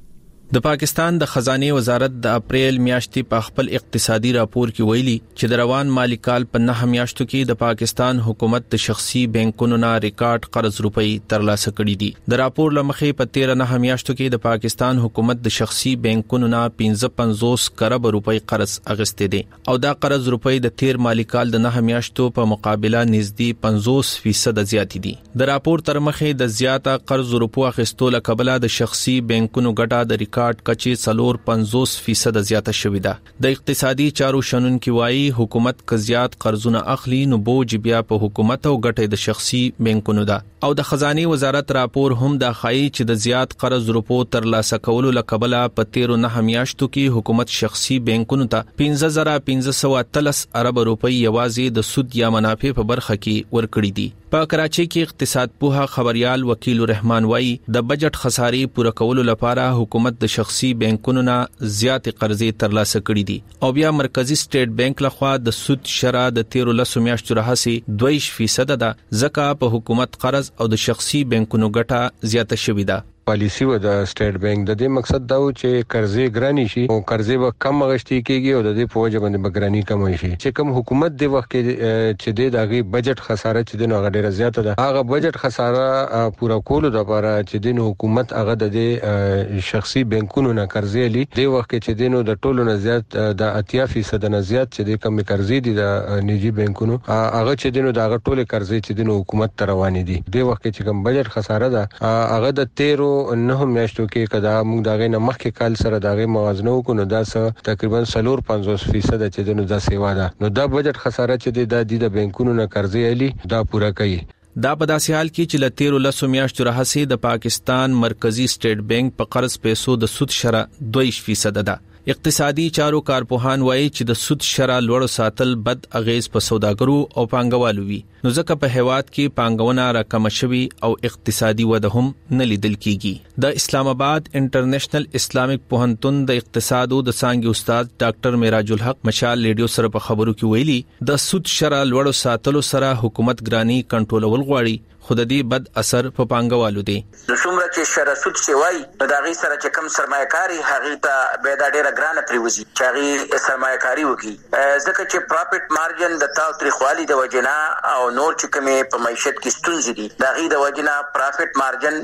د پاکستان د خزانه وزارت د اپریل میاشتې په خپل اقتصادي راپور کې ویلي چې د روان مالی کال په نه میاشتو کې د پاکستان حکومت د شخصي بانکونو نه ریکارډ قرض روپی ترلاسه کړي دي. د راپور لمخې په تیرو نه میاشتو کې د پاکستان حکومت د شخصي بانکونو نه پنځه پنځوس کروڑ روپی قرض اغستې دي او دا قرض روپی د تیر مالی کال د نه میاشتو په مقابله نږدې پنځوس فیصد زیات دي. د راپور تر مخې د زیاته قرض روپو اخیستو لکبله د شخصي بانکونو ګټه د کارت کچې څلور پنځوس فیصد زیاته شوې ده. د اقتصادي چارو شنونکي وایي حکومت که زیات قرضونه اخلي نو بوج بیا په حکومت او ګټې د شخصي بانکونو ده او د خزانه وزارت راپور هم دا ښایي چې د زیات قرض روپو ترلاسه کولو لکبله په تیرو نه میاشتو کې حکومت شخصي بانکونو ته پنځه زره پنځه سوه اتلس ارب روپی یوازې د سود یا منافع په برخه کې ورکړي دي. په کراچۍ کې اقتصاد پوها خبريال وکیل الرحمن وایي د بجټ خسارې پوره کولو لپاره حکومت د شخصي بانکونو نه زیات قرضې ترلاسه کړي دي او بیا مرکزی سټیټ بانک لخوا د سود شرح د تیرو لسو میاشتو راهسي دوه فیصد ده ځکه په حکومت قرض او د شخصي بانکونو ګټه زیاته شوې ده. پالیسی و د سټیټ بانک د دې مقصد دا و چې قرضې ګرانی شي او قرضې به کم غشتي کیږي او د دې په وجه باندې بګرانی کم شي چې کوم حکومت د وخت کې چې د دغه بجټ خساره چې د نوغه ډیره زیاته ده هغه بجټ خساره پورا کولو لپاره چې د حکومت هغه د شخصي بانکونو نه قرضې لري د وخت کې چې د د ټولو نه زیات د اتیا فیصد نه زیات چې د کم قرضې دي د نجی بانکونو هغه چې د دغه ټولو قرضې چې د حکومت تروانی دي د وخت کې چې کوم بجټ خساره ده هغه د تیرو نه میاشتو کې کدا موږ داغه نه مخکې کال سره داغه موازنه وکړو دا څه تقریبا څلور پنځوس فیصد چې د نو دا سیوا ده نو دا بجټ خساره چې د د بانکونو نه قرضې علي دا پورا کوي. دا په داسې حال کې چې ل تیرو لسو میاشتو راهسي د پاکستان مرکزی سټیټ بانک په قرض پیسو د سود شرح دوه فیصد ده. اقتصادي چارو کارپوهان وایي چې د سود شرح لوړ ساتل بد اغیز په سوداګرو او پانګوالو وي نو ځکه په هیواد کې پانګونه راکم شوي او اقتصادي وده هم نه لیدل کیږي. د اسلام آباد انټرنیشنل اسلامیک پوهنتون د اقتصاد او د څانګې استاد ډاکټر معراج الحق مشال ریډیو سره په خبرو کې ویلي د سود شرح لوړ ساتلو سره حکومت ګرانی کنټرولول غواړي خود دې بد اثر په پانګوالو دی. د څومره چې شرح سود شوی د هغه سره چې کم سرمایه‌کاري هغه ته به دا ډیره ګرانه پریوزي چې هغه سرمایه‌کاري وکړي ځکه چې پروفټ مارجن د تاو تاریخوالي د وجنا او نور چې کومه په معیشت کې ستونزې دي دا غي د وجنا پروفټ مارجن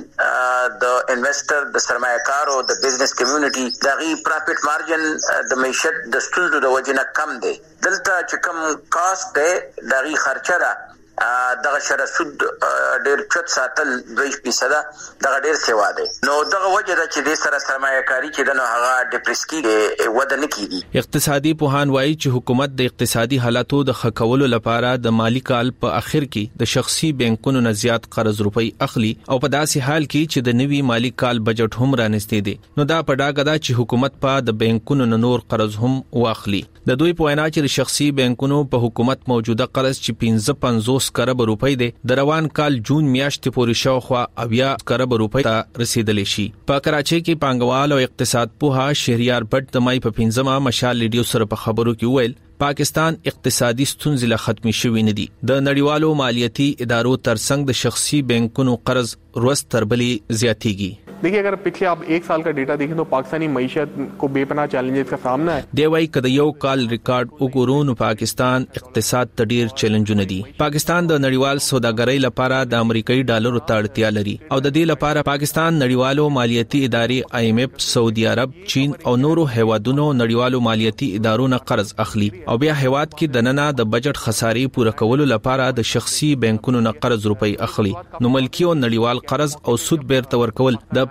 د انویسټر د سرمایه‌کارو د بزنس کمیونټي دا غي پروفټ مارجن د معیشت د ستونزو د وجنا کم دی. دلته چې کوم کاست دی دا غي خرچه ده دغه شرح سود ډیر چت ساتل دوه فیصد دغه ډیر سیوا دی نو دغه وجه ده چې د سره سرمایه‌کاري چې د نو هغه ډیپریس کیږي وده نه کیږي. اقتصادي پوهان وایي چې حکومت د اقتصادي حالاتو د خکولو لپاره د مالی کال په اخر کې د شخصي بانکونو نه زیات قرض روپی اخلي او په داسې حال کې چې د نوي مالی کال بجټ هم رانستې دي نو دا په ډاګه ده چې حکومت په د بانکونو نه نور قرض هم واخلي. د دوی په وینا چې شخصي بانکونو په حکومت موجوده قرض چې پنځه پنځوس کروڑ روپۍ دی د روان کال جون میاشتې پورې شاوخوا اویا کروڑ روپۍ ته رسیدلې شي. په کراچۍ کې پانګوال او اقتصاد پوها شهریار بټ د مای په پنځمه مشال ریډیو سره په خبرو کې ویل پاکستان اقتصادي ستونزې لا ختمي شوې نه دي. د نړیوالو مالیاتي ادارو ترڅنګ د شخصي بانکونو قرض روز تر بلې زیاتېږي. देखिए अगर पिछले आप एक साल का डेटा देखें तो पाकिस्तानी मईशत को बेपनाह चैलेंजेस का सामना है. دی وايي کده یو کال ریکارډ وګورو نو پاکستان اقتصاد ته ډیر چیلنجونه دي. پاکستان د نړیوال سوداګرۍ لپاره د امریکایي ډالرو ته اړتیا لري او د دې لپاره پاکستان نړیوالو مالیاتي ادارې آی ایم ایف، سعودي عرب، چین او نورو هیوادونو نړیوالو مالیاتي ادارو نه قرض اخلي او بیا هیواد کې د نننه د بجټ خسارې پوره کولو لپاره د شخصي بانکونو نه قرض روپۍ اخلي. نو ملکی او نړیوال قرض او سود بیرته ورکول د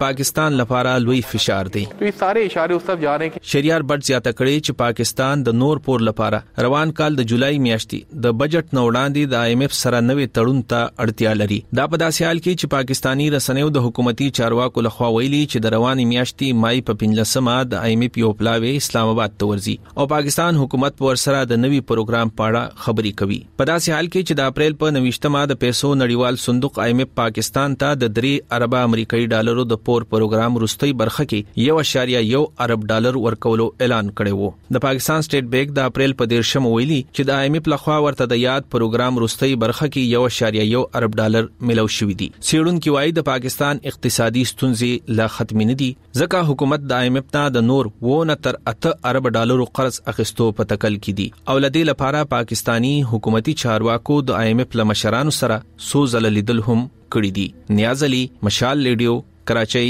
پاکستان لپاره لوی فشار دی. تو سارے اشاره اوس طرف جا رہے ہیں. شریار بټ زیاته کړي چې پاکستان د نور پور لپاره روان کال د جولای میاشتې د بجټ نو وړاندې د آی ایم ایف سره نوې تړون ته اړتیا لري. دا په داسې حال کې چې پاکستانی رسنیو د حکومتي چارواکو لخوا ویلي چې د رواني میاشتې مای په پنځلسمه د آی ایم ایف یو پلاوی اسلام آباد ته ورځي او پاکستان حکومت پر سره د نوي پروګرام په اړه خبري کوي. په داسې حال کې چې د اپریل په نوښتمه د پیسو نړیوال صندوق آی ایم ایف پاکستان ته د درې ارب امریکایي ډالرو د پور پروګرام وروستۍ برخه کې یو اشاریه یو ارب ډالر ورکولو اعلان کړی وو. د پاکستان سټیټ بانک د اپریل په دیرشم ویلي چې د آی ایم ایف لخوا ورته د یاد پروګرام وروستۍ برخه کې یو اشاریه یو ارب ډالر ملو شوی دي. څېړونکي وايي د پاکستان اقتصادي ستونزې لا ختم نه دي ځکه حکومت د آی ایم ایف نه د نور ونه تر اته ارب ډالرو قرض اخیستو په تکل کې دي او لدې لپاره پاکستانی حکومتي چارواکو د آی ایم ایف له مشرانو سره سوزل لیدل هم کړی دي. نیاز علي، مشال ریډیو، کراچۍ.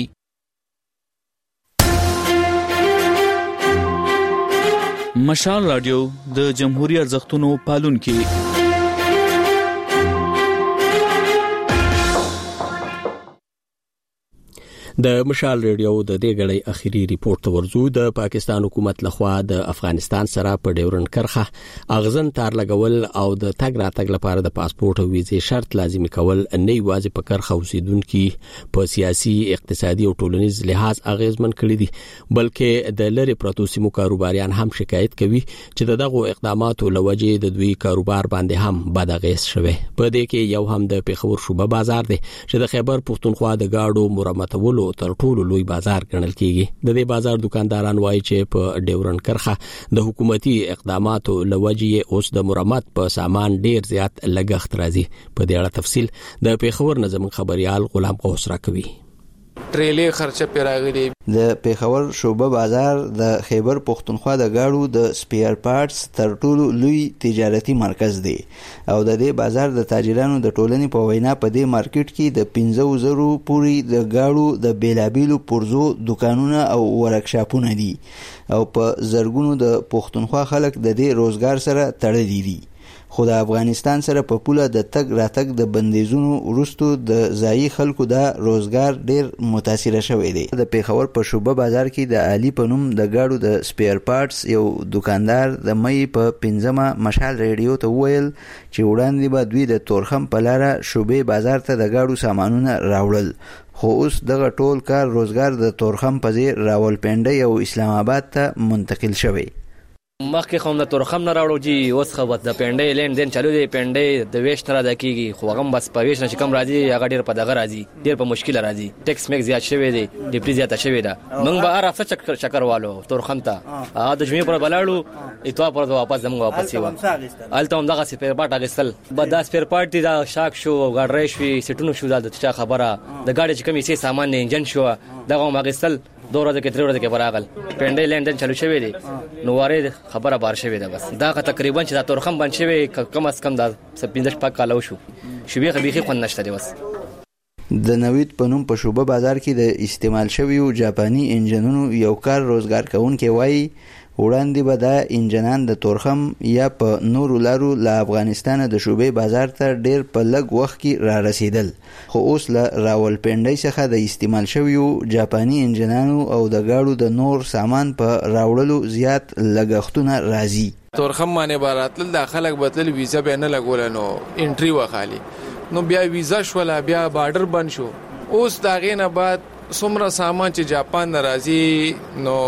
مشال رادیو د جمهوریت ارزښتونو پالونکي. د مشال ریډیو د دې غړي اخیری ریپورت ورزو. د پاکستان حکومت لخوا د افغانستان سره په ډیورن کرخه اغزن تار لګول او د تګ راتګ لپاره د پاسپورت او ویزې شرط لازمي کول نه یوازې په کرخه اوسیدونکو په سیاسي، اقتصادي او ټولنیز لحاظ اغیزمن کړي دي بلکې د لری پروتو سیمو کاروباریان هم شکایت کوي چې دغه اقداماتو لوجه د دوی کاروبار باندې هم بد اغیز شوه. په دې کې یو هم د پیښور شوبه بازار دی چې د خیبر پښتونخوا د گاډو مرمتولو تر ټولو لوی بازار ګڼل کیږي. د دې بازار دکانداران وایي چې په ډیورن کرخه د حکومتي اقداماتو لوجه اوس د مرمت په سامان ډیر زیات لګښت راځي. په دې اړه تفصیل د پیښور نظم خبريال غلام غوث راکوي. ټریلې خرچه پیراغلي. د پیښور شوبه بازار د خیبر پښتونخوا د گاډو د سپیر پارټس تر ټولو لوی تجارتي مرکز دی او د دې بازار د تاجرانو د ټولنې په وینا په دې مارکیټ کې د پنځه زره پوري د گاډو د بیلابیلو پرزو دکانونه او ورکشاپونه دي او په زرګونو د پښتونخوا خلک د دې روزګار سره تړلي دي. خو د افغانستان سره په پوله د تګ راتګ د بندیزونو وروسته د ځایي خلکو د روزګار ډیر متاثر شوی دی. د پیښور په شوبه بازار کې د علي په نوم د گاډو د سپیر پارټس یو دکاندار د مې په پنځمه مشال ریډیو ته ویل چې وړاندې به دوی د تورخم په لاره شوبې بازار ته د گاډو سامانونه راوړل خو اوس دغه ټول کار روزګار د تورخم په ځای راولپنډي او اسلام آباد ته منتقل شوی. مخکې خو د تورخم نه راوړو جی اوس خو د پنډې لین دین چالو دی. پنډې د ویش نه راځي کیږي خو هغه بس په ویش نه کم راځي هغه ډیر په دغه راځي ډیر په مشکل راځي. ټیکس میک زیات شوی دی، ډیپټي زیات شوی دا. موږ به هر هفته چکر چکر والو تورخم ته هغه د جمعې پر بلاړو اتوار پر واپس زموږ واپس یو الته هم دغه سپیر پارټ اغستل به دا سپیر پارټ دا شاک شو ګاډ ریش وی سټونو شو دا د خبره د ګاډي چې کومې سي سامان نه انجن شو دغه هم اغستل دوه ورځې کې تر ورځې کې براغل پنډې لندن چالو شوی دی نو واره خبره بار شوی ده. بس دا تقریبا چې دا تورخم باندې شوی کم از کم دا پنځه پاک کالو شو شوی خو بيخي خو نشته دی. بس د نوید په نوم په شوبه بازار کې د استعمال شویو جاپانی انجنونو یو کار روزګار کوونکي وایي وړاندې به دا انجنان د تورخم یا په نورو لارو له افغانستان د شوبې بازار ته ډیر په لږ وخت کې را رسیدل خو اوس له راولپنډي څخه د استعمال شویو جاپانی انجنانو او د گاډو د نور سامان په راوړلو زیات لګښتونه راځي. تورخم باندې باراتل د خلک بتل ویزا به نه لګول نو انټری وخالي نو بیا ویزا شولا بیا بارډر بند شو. اوس دا غینه بعد څومره سامان چې جاپان راځي نو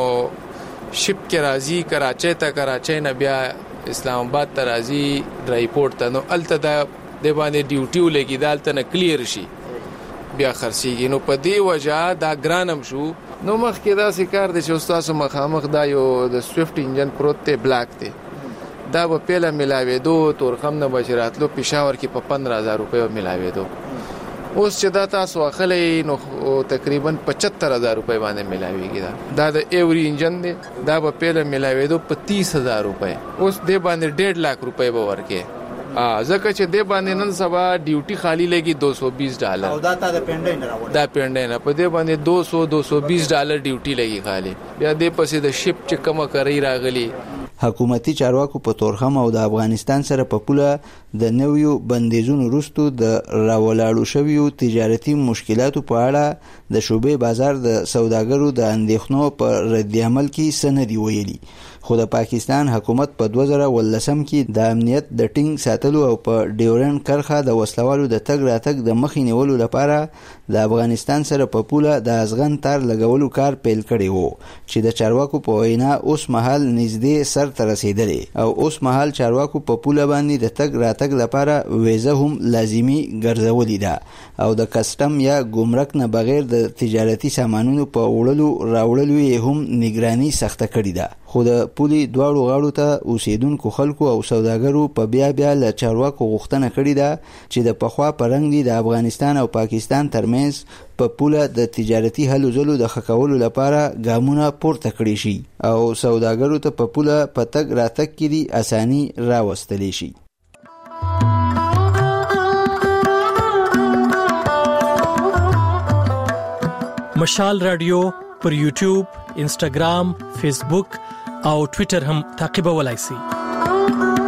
شپ کې راځي کراچۍ ته، کراچۍ نه بیا اسلام آباد ته راځي ډرایپورټ ته نو الته دا د باندې ډیوټي ولګي دالته نه کلیر شي بیا خرڅيږي نو په دې وجہ دا ګرانم شو. نو مخ کې دا سکار د شوستاسو مخامخ دا یو د سویفټ انجن پروت ته بلاک ته دا په پیله ملاوي دو تورخم نه بشراتلو پېښور کې په پندرہ هزار روپے ملاوي دو. اوس چې دا تاسو اخلي نو تقریبا پچہتر هزار روپے باندې ملاويږي. دا د ایوري انجن دی دا په پیله ملاوي دو په تیس هزار روپے اوس دې باندې ډیڑھ لاکھ روپے به ورکه ا ځکه چې دې باندې نن سبا ډیوټي خالی لګي دو سو بیس ډالر او دا تا د پنډې نه راوړل دا پنډې نه په دې باندې دو سو دو سو بیس ډالر ډیوټي لګي خالی بیا دې پسې د شپ چې کومه کوي راغلي. حکومتي چارواکو په تورخم او د افغانستان سره په پوله د نویو بندیزونو وروسته د راولاړو شویو تجارتي مشکلاتو په اړه د شوبې بازار د سوداګرو د اندېښنو په رد عمل کې سندي ویلي. خو د پاکستان حکومت په دوه زره ولسم کې د امنیت د ټینګ ساتلو او په ډیورن کرخه د وسلوالو د تګ راتګ د مخې نیولو لپاره د افغانستان سره په پوله د ازغن تار لګولو کار پیل کړی وو چې د چارواکو په وینا اوس مهال نږدې سر ته رسیدلی او اوس مهال چارواکو په پوله باندې د تګ راتګ لپاره ویزه هم لازمي ګرځولې ده او د کسټم یا ګمرک نه بغیر د تجارتي سامانونو په وړلو راوړلو یې هم نگراني سخته کړې ده. خو د پولي دواړو غاړو ته اوسیدونکو خلکو او سوداګرو په بیا بیا له چارواکو غوښتنه کړې ده چې د پخوا پرنګ دي د افغانستان او پاکستان ترمنځ په پوله د تجارتي هلو ځلو د ښه کولو لپاره ګامونه پورته کړي شي او سوداګرو ته په پوله په تګ راتګ کې دي اساني راوستلی شي. مشال رادیو پر یوټیوب، انسټاګرام، فیسبوک او ټویټر هم تعقیبولای شئ.